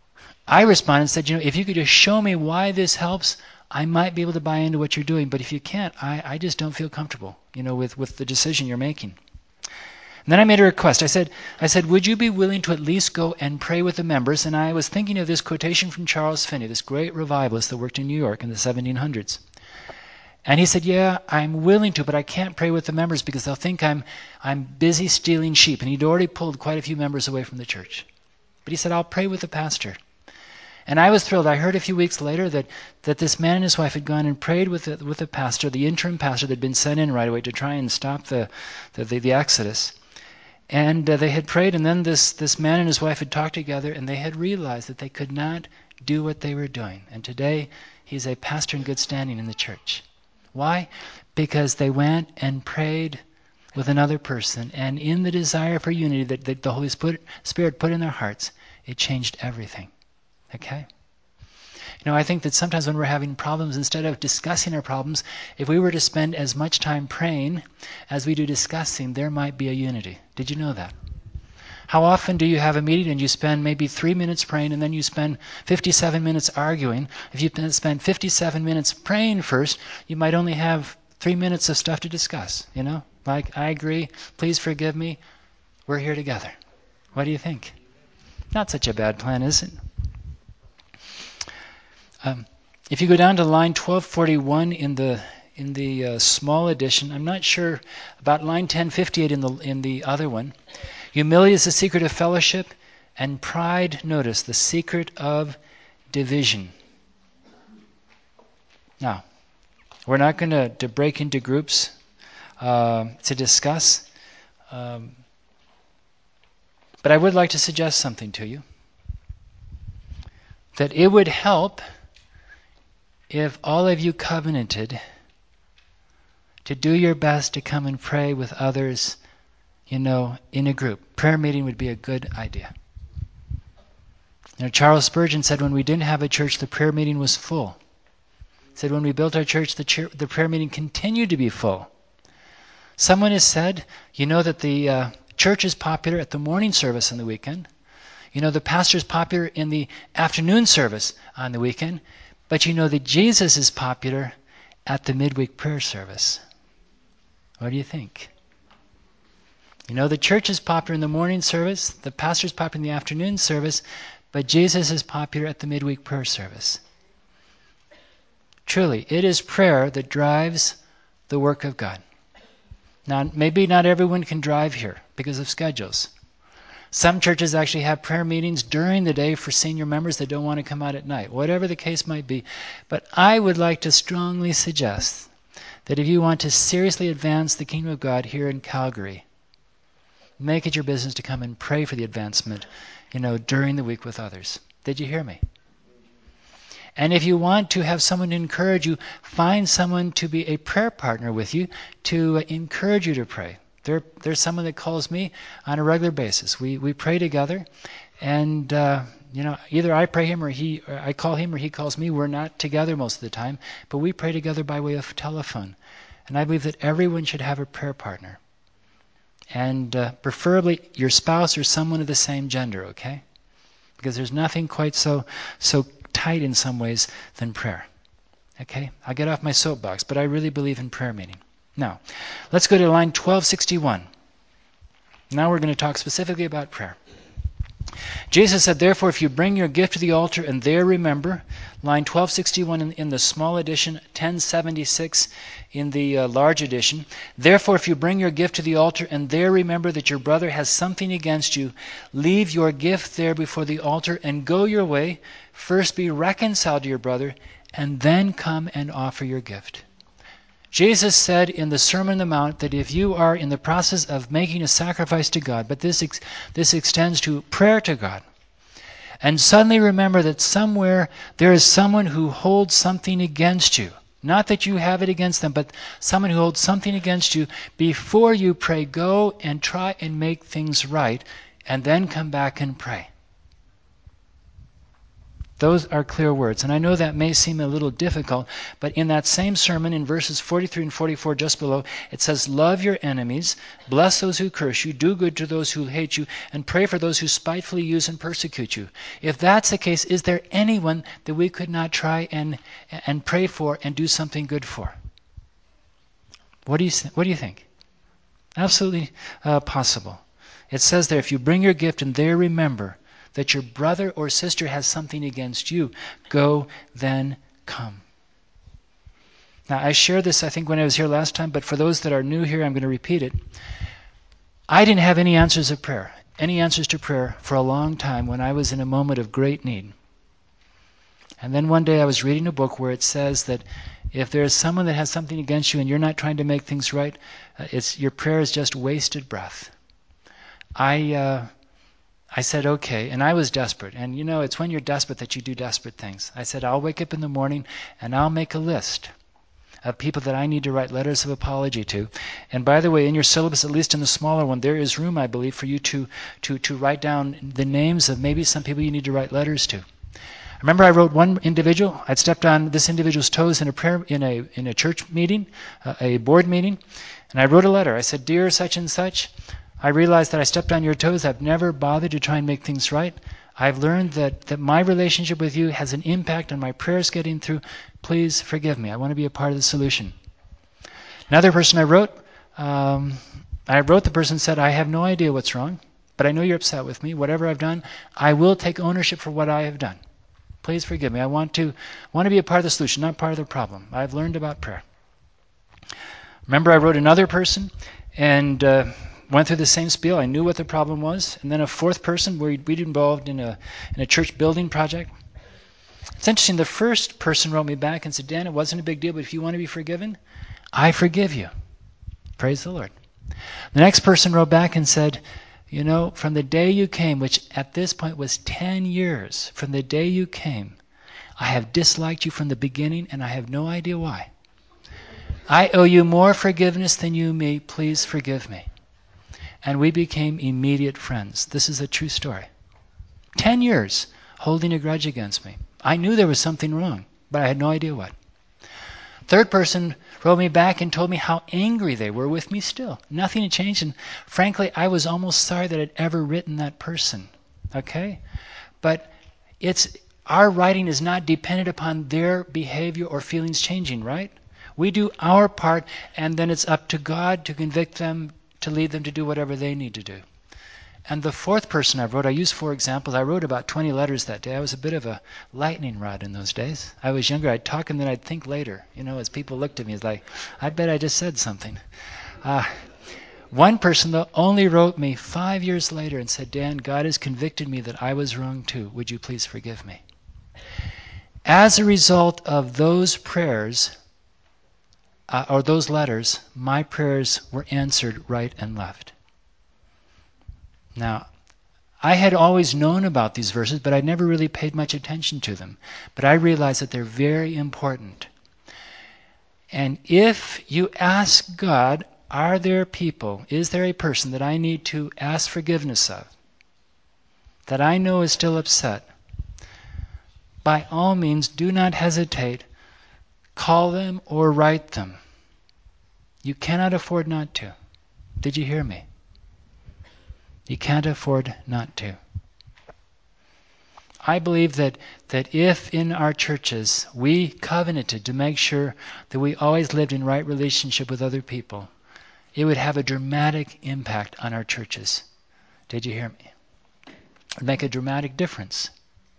I responded and said, you know, if you could just show me why this helps, I might be able to buy into what you're doing. But if you can't, I, I just don't feel comfortable, you know, with, with the decision you're making. And then I made a request. I said, I said, would you be willing to at least go and pray with the members? And I was thinking of this quotation from Charles Finney, this great revivalist that worked in New York in the seventeen hundreds. And he said, yeah, I'm willing to, but I can't pray with the members because they'll think I'm I'm busy stealing sheep. And he'd already pulled quite a few members away from the church. But he said, I'll pray with the pastor. And I was thrilled. I heard a few weeks later that, that this man and his wife had gone and prayed with the, with the pastor, the interim pastor that had been sent in right away to try and stop the, the, the, the exodus. And uh, they had prayed, and then this, this man and his wife had talked together, and they had realized that they could not do what they were doing. And today, he's a pastor in good standing in the church. Why? Because they went and prayed with another person, and in the desire for unity that, that the Holy Spirit put in their hearts, it changed everything. Okay? You know, I think that sometimes when we're having problems, instead of discussing our problems, if we were to spend as much time praying as we do discussing, there might be a unity. Did you know that? How often do you have a meeting and you spend maybe three minutes praying and then you spend fifty-seven minutes arguing? If you spend fifty-seven minutes praying first, you might only have three minutes of stuff to discuss, you know? Like, I agree, please forgive me, we're here together. What do you think? Not such a bad plan, is it? Um, if you go down to line twelve forty-one in the in the uh, small edition, I'm not sure about line ten fifty-eight in the in the other one. Humility is the secret of fellowship, and pride, notice, the secret of division. Now, we're not going to, to break into groups uh, to discuss, um, but I would like to suggest something to you. That it would help if all of you covenanted to do your best to come and pray with others, you know, in a group. Prayer meeting would be a good idea. You know, Charles Spurgeon said when we didn't have a church, the prayer meeting was full. He said when we built our church, the, ch- the prayer meeting continued to be full. Someone has said, you know, that the uh, church is popular at the morning service on the weekend. You know, the pastor is popular in the afternoon service on the weekend. But you know that Jesus is popular at the midweek prayer service. What do you think? You know, the church is popular in the morning service, the pastor is popular in the afternoon service, but Jesus is popular at the midweek prayer service. Truly, it is prayer that drives the work of God. Now, maybe not everyone can drive here because of schedules. Some churches actually have prayer meetings during the day for senior members that don't want to come out at night, whatever the case might be. But I would like to strongly suggest that if you want to seriously advance the kingdom of God here in Calgary, make it your business to come and pray for the advancement, you know, during the week with others. Did you hear me? And if you want to have someone to encourage you, find someone to be a prayer partner with you to encourage you to pray. There, there's someone that calls me on a regular basis. We we pray together, and uh, you know, either I pray him or he, or I call him or he calls me. We're not together most of the time, but we pray together by way of telephone. And I believe that everyone should have a prayer partner, and uh, preferably your spouse or someone of the same gender. Okay, because there's nothing quite so so tight in some ways than prayer. Okay, I'll get off my soapbox, but I really believe in prayer meeting. Now, let's go to line twelve sixty-one. Now we're going to talk specifically about prayer. Jesus said, therefore, if you bring your gift to the altar and there remember, line twelve sixty-one in, in the small edition, ten seventy-six in the uh, large edition, therefore, if you bring your gift to the altar and there remember that your brother has something against you, leave your gift there before the altar and go your way. First be reconciled to your brother and then come and offer your gift. Jesus said in the Sermon on the Mount that if you are in the process of making a sacrifice to God, but this ex- this extends to prayer to God, and suddenly remember that somewhere there is someone who holds something against you, not that you have it against them, but someone who holds something against you, before you pray, go and try and make things right, and then come back and pray. Those are clear words. And I know that may seem a little difficult, but in that same sermon, in verses forty-three and forty-four, just below, it says, love your enemies, bless those who curse you, do good to those who hate you, and pray for those who spitefully use and persecute you. If that's the case, is there anyone that we could not try and and pray for and do something good for? What do you, what do you think? Absolutely uh, possible. It says there, if you bring your gift and there remember that your brother or sister has something against you, go then come. Now, I shared this, I think, when I was here last time, but for those that are new here, I'm going to repeat it. I didn't have any answers of prayer, any answers to prayer for a long time when I was in a moment of great need. And then one day I was reading a book where it says that if there is someone that has something against you and you're not trying to make things right, uh, it's your prayer is just wasted breath. I... Uh, I said, okay, and I was desperate. And you know, it's when you're desperate that you do desperate things. I said, I'll wake up in the morning and I'll make a list of people that I need to write letters of apology to. And by the way, in your syllabus, at least in the smaller one, there is room, I believe, for you to, to, to write down the names of maybe some people you need to write letters to. I remember I wrote one individual. I'd stepped on this individual's toes in a prayer in a in a church meeting, uh, a board meeting, and I wrote a letter. I said, dear such and such, I realized that I stepped on your toes. I've never bothered to try and make things right. I've learned that, that my relationship with you has an impact on my prayers getting through. Please forgive me. I want to be a part of the solution. Another person I wrote, um, I wrote the person said, I have no idea what's wrong, but I know you're upset with me. Whatever I've done, I will take ownership for what I have done. Please forgive me. I want to want to be a part of the solution, not part of the problem. I've learned about prayer. Remember, I wrote another person, and uh, went through the same spiel. I knew what the problem was. And then a fourth person, we'd, we'd involved in a in a church building project. It's interesting, the first person wrote me back and said, Dan, it wasn't a big deal, but if you want to be forgiven, I forgive you. Praise the Lord. The next person wrote back and said, you know, from the day you came, which at this point was ten years, from the day you came, I have disliked you from the beginning, and I have no idea why. I owe you more forgiveness than you me. Please forgive me. And we became immediate friends. This is a true story. Ten years holding a grudge against me. I knew there was something wrong, but I had no idea what. Third person wrote me back and told me how angry they were with me still. Nothing had changed, and frankly, I was almost sorry that I'd ever written that person. Okay? But it's our writing is not dependent upon their behavior or feelings changing, right? We do our part, and then it's up to God to convict them, to lead them to do whatever they need to do. And the fourth person I wrote, I used four examples. I wrote about twenty letters that day. I was a bit of a lightning rod in those days. I was younger. I'd talk and then I'd think later. You know, as people looked at me, it's like, I bet I just said something. Uh, one person, though, only wrote me five years later and said, Dan, God has convicted me that I was wrong too. Would you please forgive me? As a result of those prayers, uh, or those letters, my prayers were answered right and left. Now, I had always known about these verses, but I'd never really paid much attention to them. But I realized that they're very important. And if you ask God, are there people, is there a person that I need to ask forgiveness of, that I know is still upset, by all means, do not hesitate. Call them or write them. You cannot afford not to. Did you hear me? You can't afford not to. I believe that, that if in our churches we covenanted to make sure that we always lived in right relationship with other people, it would have a dramatic impact on our churches. Did you hear me? It would make a dramatic difference.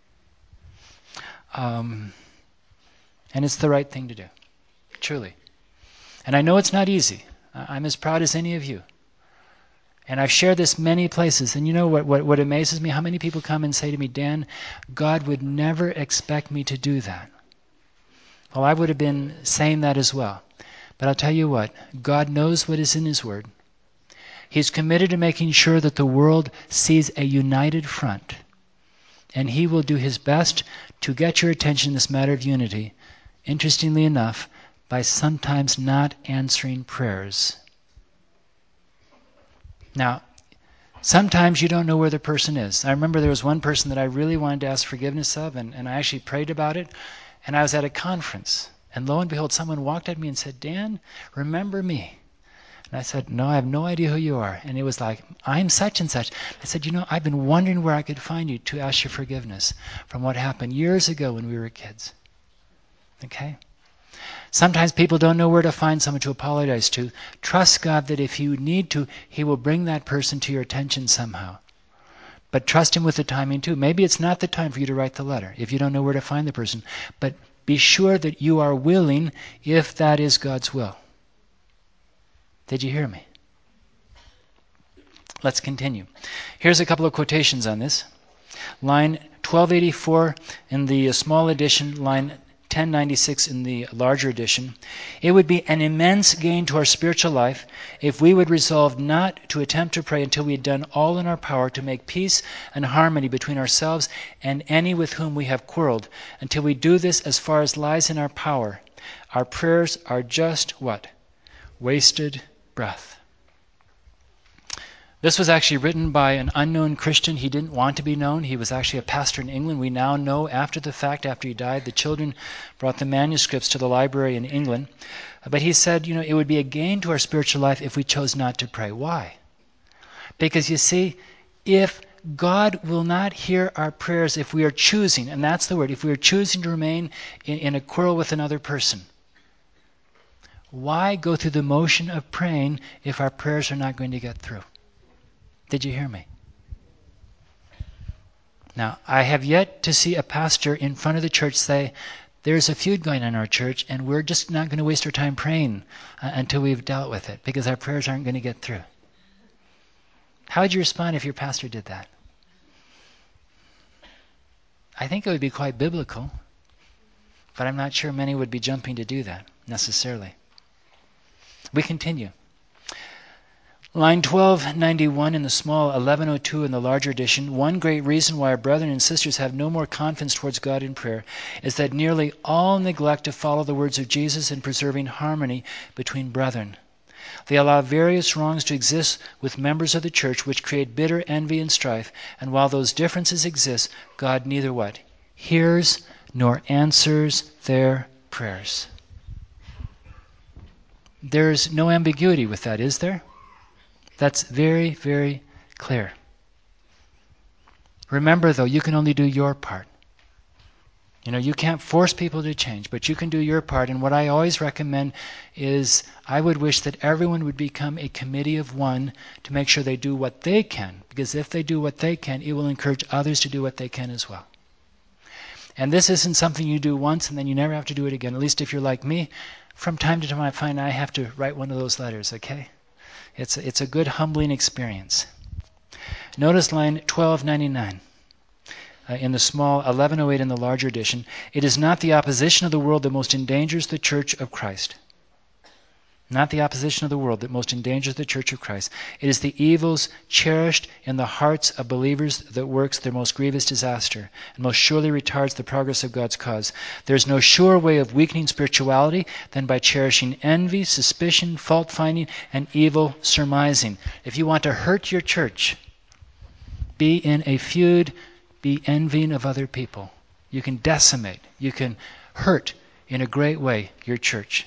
Um, and it's the right thing to do, truly. And I know it's not easy. I'm as proud as any of you. And I've shared this many places, and you know what, what, what amazes me? How many people come and say to me, Dan, God would never expect me to do that. Well, I would have been saying that as well. But I'll tell you what, God knows what is in His Word. He's committed to making sure that the world sees a united front. And He will do His best to get your attention in this matter of unity, interestingly enough, by sometimes not answering prayers. Now, Sometimes you don't know where the person is. I remember there was one person that I really wanted to ask forgiveness of, and, and I actually prayed about it, and I was at a conference. And lo and behold, someone walked at me and said, Dan, remember me? And I said, no, I have no idea who you are. And it was like, I'm such and such. I said, you know, I've been wondering where I could find you to ask your forgiveness from what happened years ago when we were kids. Okay? Sometimes people don't know where to find someone to apologize to. Trust God that if you need to, He will bring that person to your attention somehow. But trust Him with the timing too. Maybe it's not the time for you to write the letter if you don't know where to find the person. But be sure that you are willing if that is God's will. Did you hear me? Let's continue. Here's a couple of quotations on this. Line twelve eighty-four in the small edition, line ten ninety-six in the larger edition. It would be an immense gain to our spiritual life if we would resolve not to attempt to pray until we had done all in our power to make peace and harmony between ourselves and any with whom we have quarreled. Until we do this as far as lies in our power, our prayers are just what? Wasted breath. This was actually written by an unknown Christian. He didn't want to be known. He was actually a pastor in England. We now know after the fact, after he died, the children brought the manuscripts to the library in England. But he said, you know, it would be a gain to our spiritual life if we chose not to pray. Why? Because you see, if God will not hear our prayers if we are choosing, and that's the word, if we are choosing to remain in, in a quarrel with another person, why go through the motion of praying if our prayers are not going to get through? Did you hear me? Now, I have yet to see a pastor in front of the church say, there's a feud going on in our church, and we're just not going to waste our time praying uh, until we've dealt with it, because our prayers aren't going to get through. How would you respond if your pastor did that? I think it would be quite biblical, but I'm not sure many would be jumping to do that necessarily. We continue. Line twelve ninety-one in the small, eleven oh two in the larger edition. One great reason why our brethren and sisters have no more confidence towards God in prayer is that nearly all neglect to follow the words of Jesus in preserving harmony between brethren. They allow various wrongs to exist with members of the church which create bitter envy and strife, and while those differences exist, God neither what? Hears nor answers their prayers. There's no ambiguity with that, is there? That's very, very clear. Remember, though, you can only do your part. You know, you can't force people to change, but you can do your part. And what I always recommend is I would wish that everyone would become a committee of one to make sure they do what they can. Because if they do what they can, it will encourage others to do what they can as well. And this isn't something you do once and then you never have to do it again. At least if you're like me, from time to time I find I have to write one of those letters, okay? It's a, it's a good humbling experience. Notice line twelve ninety-nine uh, in the small, eleven oh eight in the larger edition. It is not the opposition of the world that most endangers the church of Christ. Not the opposition of the world that most endangers the church of Christ. It is the evils cherished in the hearts of believers that works their most grievous disaster and most surely retards the progress of God's cause. There is no sure way of weakening spirituality than by cherishing envy, suspicion, fault-finding, and evil surmising. If you want to hurt your church, be in a feud, be envying of other people. You can decimate, you can hurt in a great way your church.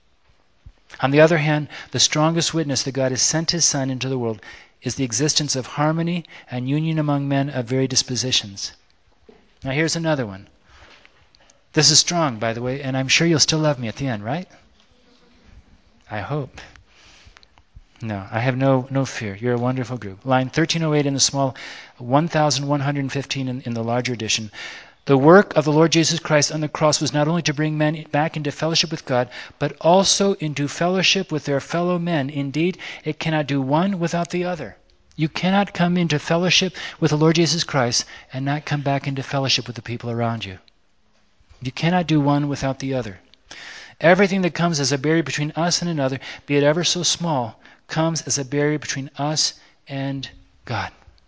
On the other hand, the strongest witness that God has sent His Son into the world is the existence of harmony and union among men of varied dispositions. Now here's another one. This is strong, by the way, and I'm sure you'll still love me at the end, right? I hope. No, I have no no fear. You're a wonderful group. Line thirteen oh eight in the small, one thousand one hundred fifteen in, in the larger edition. The work of the Lord Jesus Christ on the cross was not only to bring men back into fellowship with God, but also into fellowship with their fellow men. Indeed, it cannot do one without the other. You cannot come into fellowship with the Lord Jesus Christ and not come back into fellowship with the people around you. You cannot do one without the other. Everything that comes as a barrier between us and another, be it ever so small, comes as a barrier between us and God.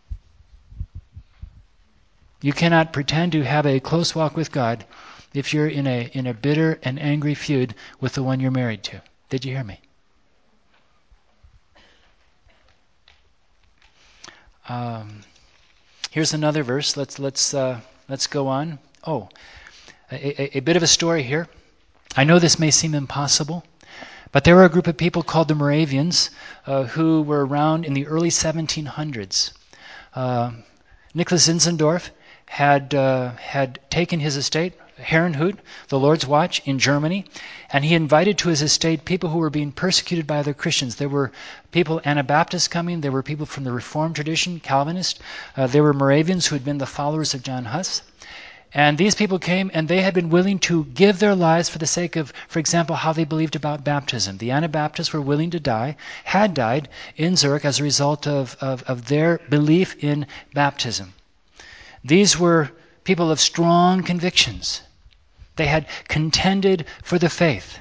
You cannot pretend to have a close walk with God if you're in a in a bitter and angry feud with the one you're married to. Did you hear me? Um, here's another verse. Let's let's uh, let's go on. Oh, a, a, a bit of a story here. I know this may seem impossible, but there were a group of people called the Moravians uh, who were around in the early seventeen hundreds. Uh, Nicholas Zinzendorf had uh, had taken his estate, Herrenhut, the Lord's Watch, in Germany, and he invited to his estate people who were being persecuted by other Christians. There were people, Anabaptists coming, there were people from the Reformed tradition, Calvinist, uh, there were Moravians who had been the followers of John Huss. And these people came and they had been willing to give their lives for the sake of, for example, how they believed about baptism. The Anabaptists were willing to die, had died in Zurich as a result of, of, of their belief in baptism. These were people of strong convictions. They had contended for the faith.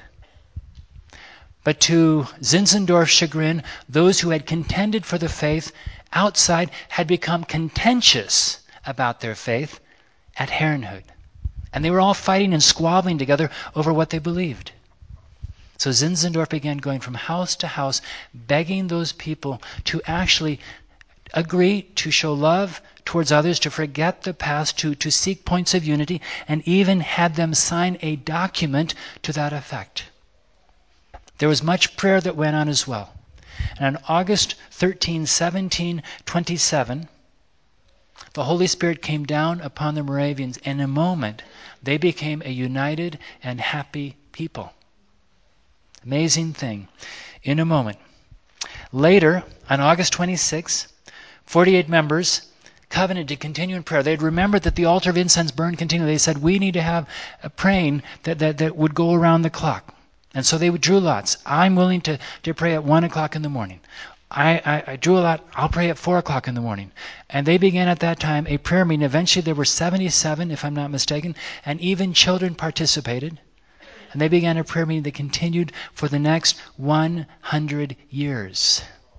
But to Zinzendorf's chagrin, those who had contended for the faith outside had become contentious about their faith at Herrenhut. And they were all fighting and squabbling together over what they believed. So Zinzendorf began going from house to house, begging those people to actually agree to show love towards others, to forget the past, to, to seek points of unity, and even had them sign a document to that effect. There was much prayer that went on as well. And on August thirteenth, seventeen twenty-seven, the Holy Spirit came down upon the Moravians. In a moment, they became a united and happy people. Amazing thing. In a moment. Later, on August twenty-sixth, forty-eight members covenanted to continue in prayer. They had remembered that the altar of incense burned continually. They said, we need to have a praying that, that, that would go around the clock. And so they drew lots. I'm willing to, to pray at one o'clock in the morning. I, I, I drew a lot. I'll pray at four o'clock in the morning. And they began at that time a prayer meeting. Eventually there were seventy-seven, if I'm not mistaken, and even children participated. And they began a prayer meeting that continued for the next one hundred years.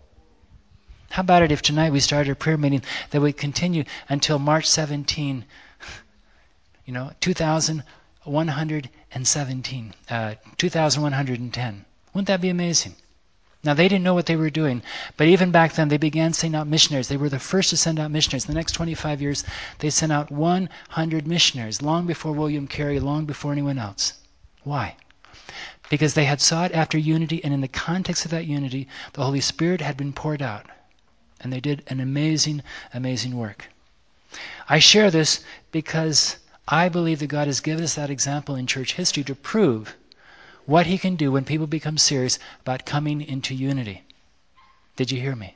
How about it if tonight we started a prayer meeting that would continue until March seventeenth, you know, two thousand one hundred seventeen, uh, two thousand one hundred ten. Wouldn't that be amazing? Now, they didn't know what they were doing, but even back then they began sending out missionaries. They were the first to send out missionaries. In the next twenty-five years, they sent out one hundred missionaries, long before William Carey, long before anyone else. Why? Because they had sought after unity, and in the context of that unity, the Holy Spirit had been poured out. And they did an amazing, amazing work. I share this because I believe that God has given us that example in church history to prove what he can do when people become serious about coming into unity. Did you hear me?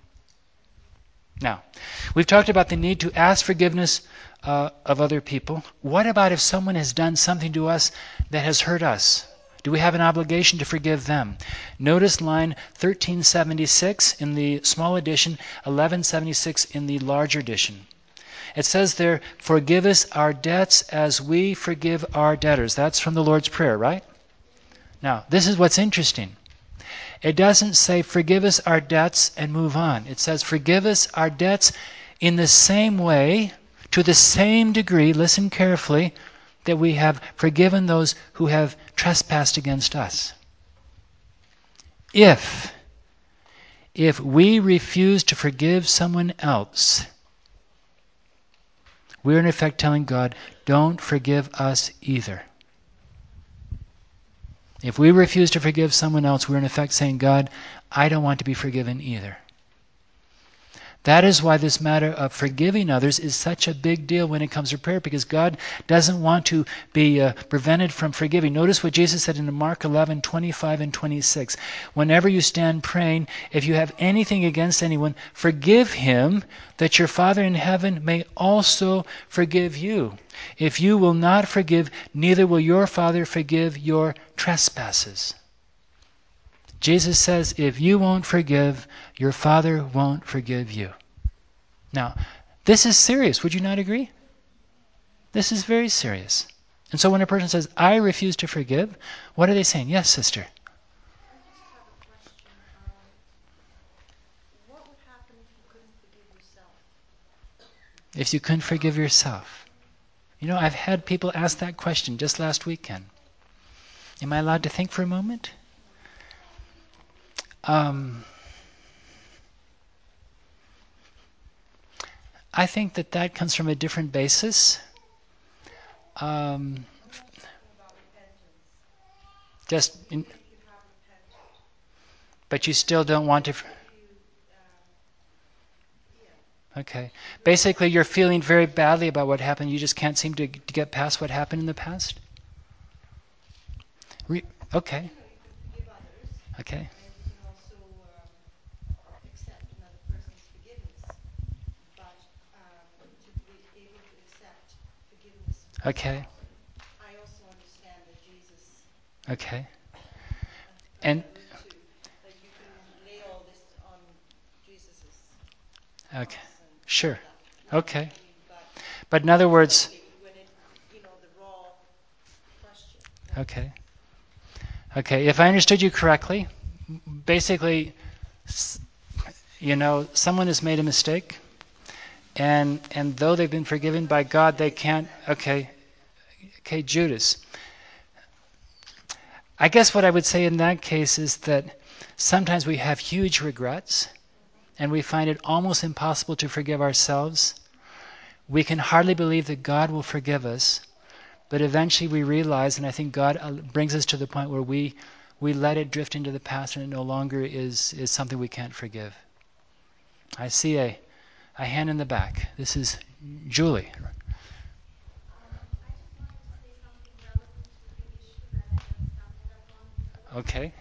Now, we've talked about the need to ask forgiveness uh, of other people. What about if someone has done something to us that has hurt us? Do we have an obligation to forgive them? Notice line thirteen seventy-six in the small edition, eleven seventy-six in the larger edition. It says there, forgive us our debts as we forgive our debtors. That's from the Lord's Prayer, right? Now, this is what's interesting. It doesn't say forgive us our debts and move on. It says forgive us our debts in the same way, to the same degree, listen carefully, that we have forgiven those who have trespassed against us. If, if we refuse to forgive someone else, we're in effect telling God, don't forgive us either. If we refuse to forgive someone else, we're in effect saying, God, I don't want to be forgiven either. That is why this matter of forgiving others is such a big deal when it comes to prayer, because God doesn't want to be uh, prevented from forgiving. Notice what Jesus said in Mark eleven, twenty-five and twenty-six. Whenever you stand praying, if you have anything against anyone, forgive him, that your Father in heaven may also forgive you. If you will not forgive, neither will your Father forgive your trespasses. Jesus says, if you won't forgive, your Father won't forgive you. Now, this is serious. Would you not agree? This is very serious. And so when a person says, I refuse to forgive, what are they saying? Yes, sister. If you couldn't forgive yourself. You know, I've had people ask that question just last weekend. Am I allowed to think for a moment? Um, I think that that comes from a different basis. Um, just, in, but you still don't want to. Okay. Basically, you're feeling very badly about what happened. You just can't seem to, to get past what happened in the past. Re- okay. Okay. Okay. Okay. And okay. Sure. Okay. But in other words, okay. Okay. If I understood you correctly, basically, you know, someone has made a mistake, and and though they've been forgiven by God, they can't. Okay. Okay, Judas. I guess what I would say in that case is that sometimes we have huge regrets and we find it almost impossible to forgive ourselves. We can hardly believe that God will forgive us, but eventually we realize, and I think God brings us to the point where we we let it drift into the past and it no longer is, is something we can't forgive. I see a, a hand in the back. This is Julie. Okay.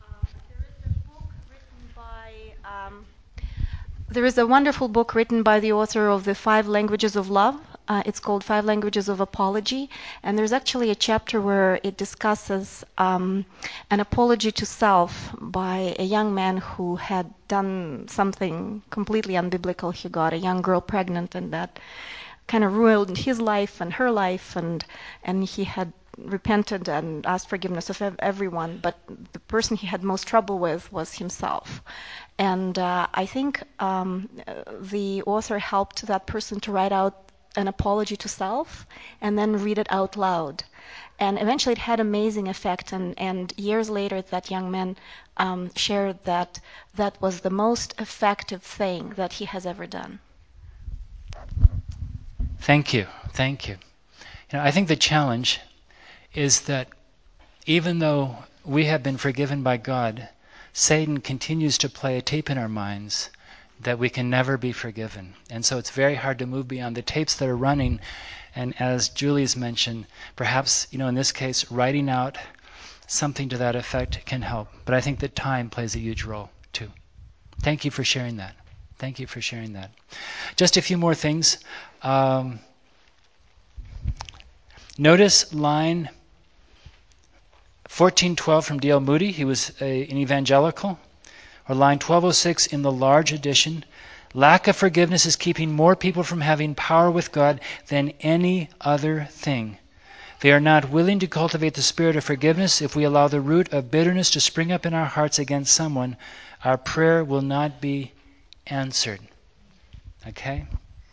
Um, there is a wonderful book written by the author of the Five Languages of Love. Uh, it's called Five Languages of Apology. And there's actually a chapter where it discusses um, an apology to self by a young man who had done something completely unbiblical. He got a young girl pregnant, and that kind of ruined his life and her life, and and he had repented and asked forgiveness of ev- everyone, but the person he had most trouble with was himself. And uh, I think um, the author helped that person to write out an apology to self and then read it out loud. And eventually it had amazing effect, and, and years later that young man um, shared that that was the most effective thing that he has ever done. Thank you. Thank you. You know, I think the challenge is that even though we have been forgiven by God, Satan continues to play a tape in our minds that we can never be forgiven. And so it's very hard to move beyond the tapes that are running. And as Julie's mentioned, perhaps, you know, in this case, writing out something to that effect can help. But I think that time plays a huge role too. Thank you for sharing that. Thank you for sharing that. Just a few more things. Um, notice line fourteen twelve from D L Moody. He was a, an evangelical. Or line twelve oh six in the large edition. Lack of forgiveness is keeping more people from having power with God than any other thing. They are not willing to cultivate the spirit of forgiveness. If we allow the root of bitterness to spring up in our hearts against someone, our prayer will not be answered. Okay?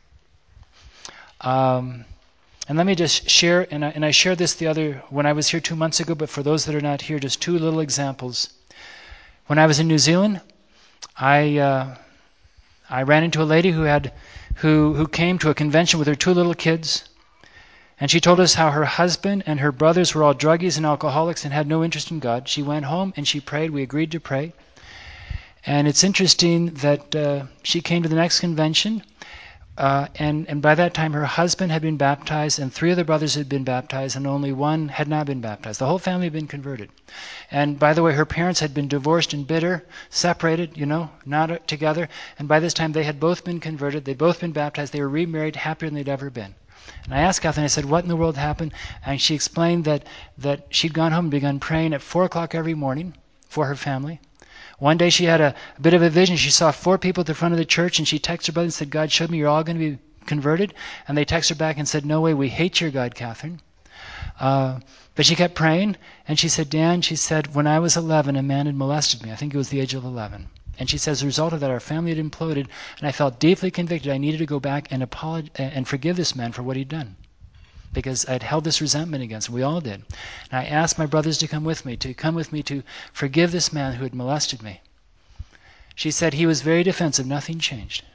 Um, and let me just share, and I, and I shared this the other, when I was here two months ago, but for those that are not here, just two little examples. When I was in New Zealand, I uh, I ran into a lady who had who who came to a convention with her two little kids, and she told us how her husband and her brothers were all druggies and alcoholics and had no interest in God. She went home and she prayed. We agreed to pray. And it's interesting that uh, she came to the next convention, uh, and, and by that time her husband had been baptized, and three of the brothers had been baptized, and only one had not been baptized. The whole family had been converted. And by the way, her parents had been divorced and bitter, separated, you know, not together. And by this time they had both been converted. They'd both been baptized. They were remarried, happier than they'd ever been. And I asked Catherine, I said, what in the world happened? And she explained that, that she'd gone home and begun praying at four o'clock every morning for her family. One day she had a, a bit of a vision. She saw four people at the front of the church, and she texted her brother and said, God showed me you're all going to be converted. And they texted her back and said, no way, we hate your God, Catherine. Uh, but she kept praying, and she said, Dan, she said, when I was eleven, a man had molested me. I think it was the age of eleven. And she says, as a result of that, our family had imploded, and I felt deeply convicted I needed to go back and apologize and forgive this man for what he'd done, because I'd held this resentment against him. We all did. And I asked my brothers to come with me, to come with me to forgive this man who had molested me. She said he was very defensive. Nothing changed.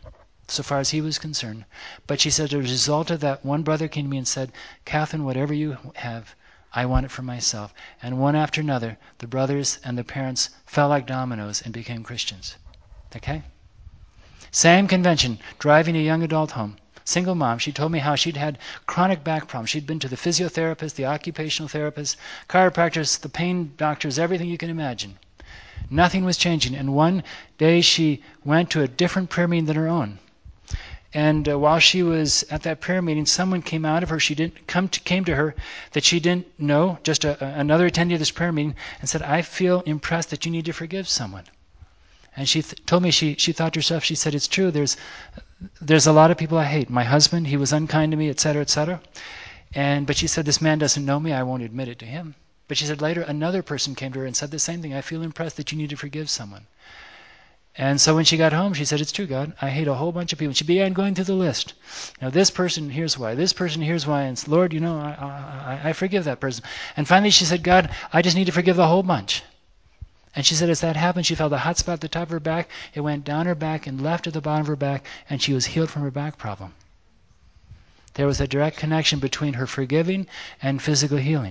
so far as he was concerned. But she said, as a result of that, one brother came to me and said, Catherine, whatever you have, I want it for myself. And one after another, the brothers and the parents fell like dominoes and became Christians. Okay? Same convention, driving a young adult home. Single mom. She told me how she'd had chronic back problems. She'd been to the physiotherapist, the occupational therapist, chiropractors, the pain doctors, everything you can imagine. Nothing was changing. And one day she went to a different prayer meeting than her own. And uh, while she was at that prayer meeting, someone came out of her. She didn't come to, came to her that she didn't know, just a, a, another attendee of this prayer meeting, and said, I feel impressed that you need to forgive someone. And she th- told me she, she thought to herself, she said, it's true, there's there's a lot of people I hate. My husband, he was unkind to me, et cetera, et cetera. And, but she said, this man doesn't know me, I won't admit it to him. But she said later another person came to her and said the same thing, I feel impressed that you need to forgive someone. And so when she got home, she said, it's true, God, I hate a whole bunch of people. She began going through the list. Now this person, here's why. This person, here's why. And Lord, you know, I, I, I forgive that person. And finally she said, God, I just need to forgive the whole bunch. And she said as that happened, she felt a hot spot at the top of her back. It went down her back and left at the bottom of her back, and she was healed from her back problem. There was a direct connection between her forgiving and physical healing.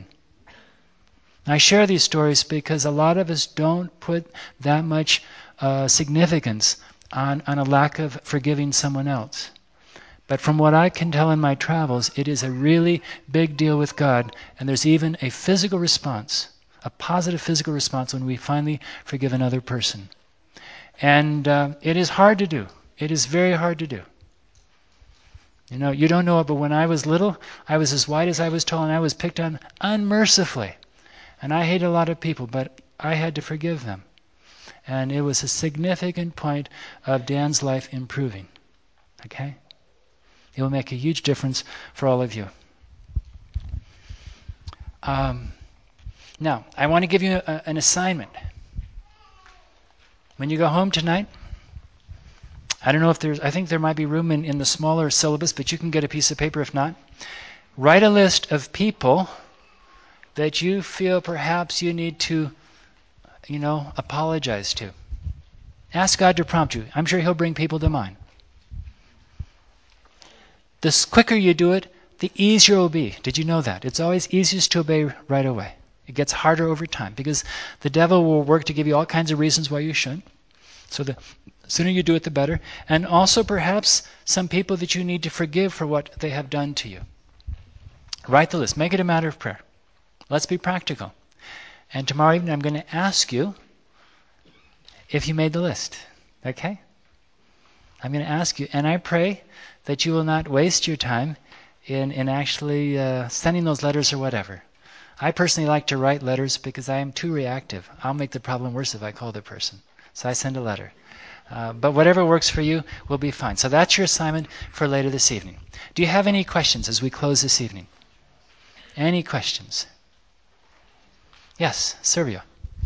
I share these stories because a lot of us don't put that much uh, significance on, on a lack of forgiving someone else. But from what I can tell in my travels, it is a really big deal with God, and there's even a physical response, a positive physical response when we finally forgive another person. And uh, it is hard to do. It is very hard to do. You know, you don't know it, but when I was little, I was as wide as I was tall, and I was picked on unmercifully. And I hate a lot of people, but I had to forgive them. And it was a significant point of Dan's life improving. Okay? It will make a huge difference for all of you. Um, now, I want to give you a, an assignment. When you go home tonight, I don't know if there's, I think there might be room in, in the smaller syllabus, but you can get a piece of paper if not. Write a list of people that you feel perhaps you need to, you know, apologize to. Ask God to prompt you. I'm sure He'll bring people to mind. The quicker you do it, the easier it will be. Did you know that? It's always easiest to obey right away. It gets harder over time because the devil will work to give you all kinds of reasons why you shouldn't. So the sooner you do it, the better. And also perhaps some people that you need to forgive for what they have done to you. Write the list. Make it a matter of prayer. Let's be practical. And tomorrow evening I'm going to ask you if you made the list. Okay? I'm going to ask you, and I pray that you will not waste your time in, in actually uh, sending those letters or whatever. I personally like to write letters because I am too reactive. I'll make the problem worse if I call the person. So I send a letter. Uh, but whatever works for you will be fine. So that's your assignment for later this evening. Do you have any questions as we close this evening? Any questions? Yes, Servio.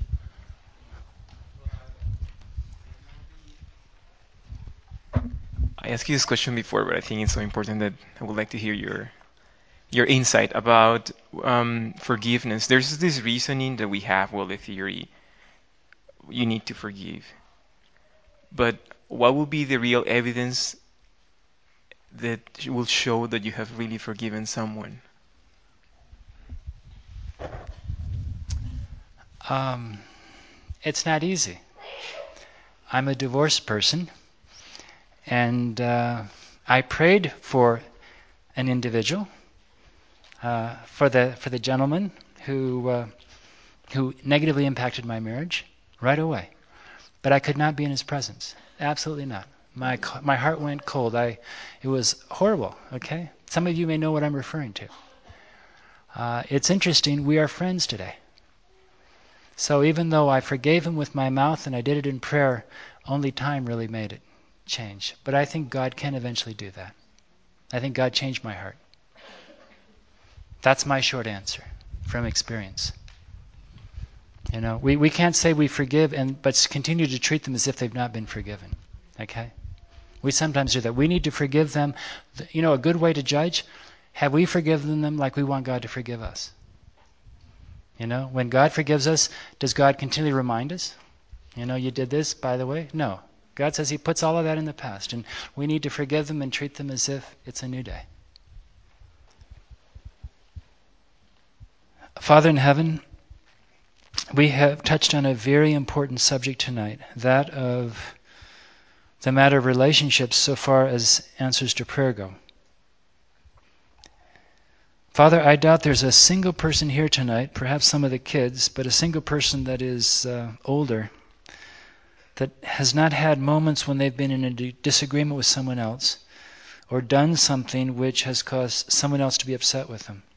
I asked you this question before, but I think it's so important that I would like to hear your your insight about um, forgiveness. There's this reasoning that we have, well, the theory, you need to forgive. But what will be the real evidence that will show that you have really forgiven someone? Um, it's not easy. I'm a divorced person, and uh, I prayed for an individual, uh, for the for the gentleman who uh, who negatively impacted my marriage right away, but I could not be in his presence. Absolutely not. My my heart went cold. I it was horrible. Okay, some of you may know what I'm referring to. Uh, it's interesting. We are friends today. So even though I forgave him with my mouth and I did it in prayer, only time really made it change. But I think God can eventually do that. I think God changed my heart. That's my short answer from experience. You know, we, we can't say we forgive and but continue to treat them as if they've not been forgiven. Okay? We sometimes do that. We need to forgive them. You know, a good way to judge, have we forgiven them like we want God to forgive us? You know, when God forgives us, does God continually remind us? You know, you did this, by the way? No. God says he puts all of that in the past, and we need to forgive them and treat them as if it's a new day. Father in heaven, we have touched on a very important subject tonight, that of the matter of relationships so far as answers to prayer go. Father, I doubt there's a single person here tonight, perhaps some of the kids, but a single person that is uh, older, that has not had moments when they've been in a d- disagreement with someone else or done something which has caused someone else to be upset with them.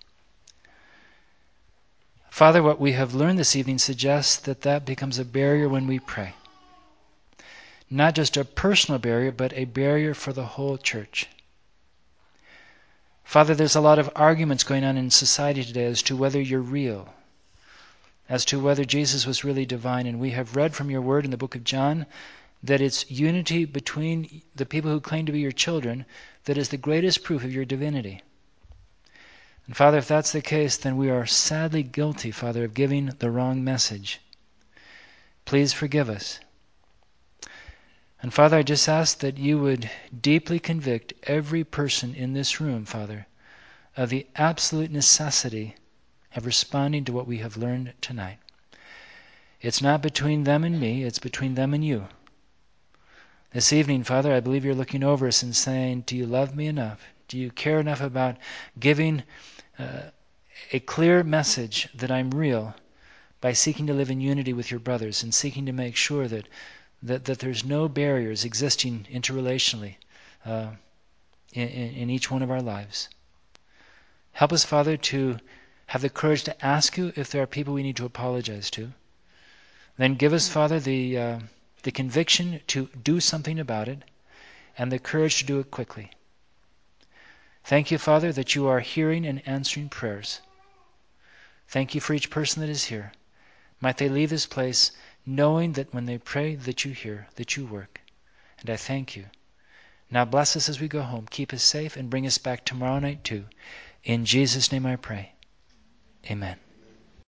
Father, what we have learned this evening suggests that that becomes a barrier when we pray. Not just a personal barrier, but a barrier for the whole church. Father, there's a lot of arguments going on in society today as to whether you're real, as to whether Jesus was really divine, and we have read from your word in the book of John that it's unity between the people who claim to be your children that is the greatest proof of your divinity. And Father, if that's the case, then we are sadly guilty, Father, of giving the wrong message. Please forgive us. And Father, I just ask that you would deeply convict every person in this room, Father, of the absolute necessity of responding to what we have learned tonight. It's not between them and me, it's between them and you. This evening, Father, I believe you're looking over us and saying, do you love me enough? Do you care enough about giving uh, a clear message that I'm real by seeking to live in unity with your brothers and seeking to make sure that that, that there's no barriers existing interrelationally uh, in, in each one of our lives? Help us, Father, to have the courage to ask you if there are people we need to apologize to. Then give us, Father, the uh, the conviction to do something about it and the courage to do it quickly. Thank you, Father, that you are hearing and answering prayers. Thank you for each person that is here. Might they leave this place knowing that when they pray that you hear, that you work. And I thank you. Now bless us as we go home. Keep us safe and bring us back tomorrow night too. In Jesus' name I pray. Amen.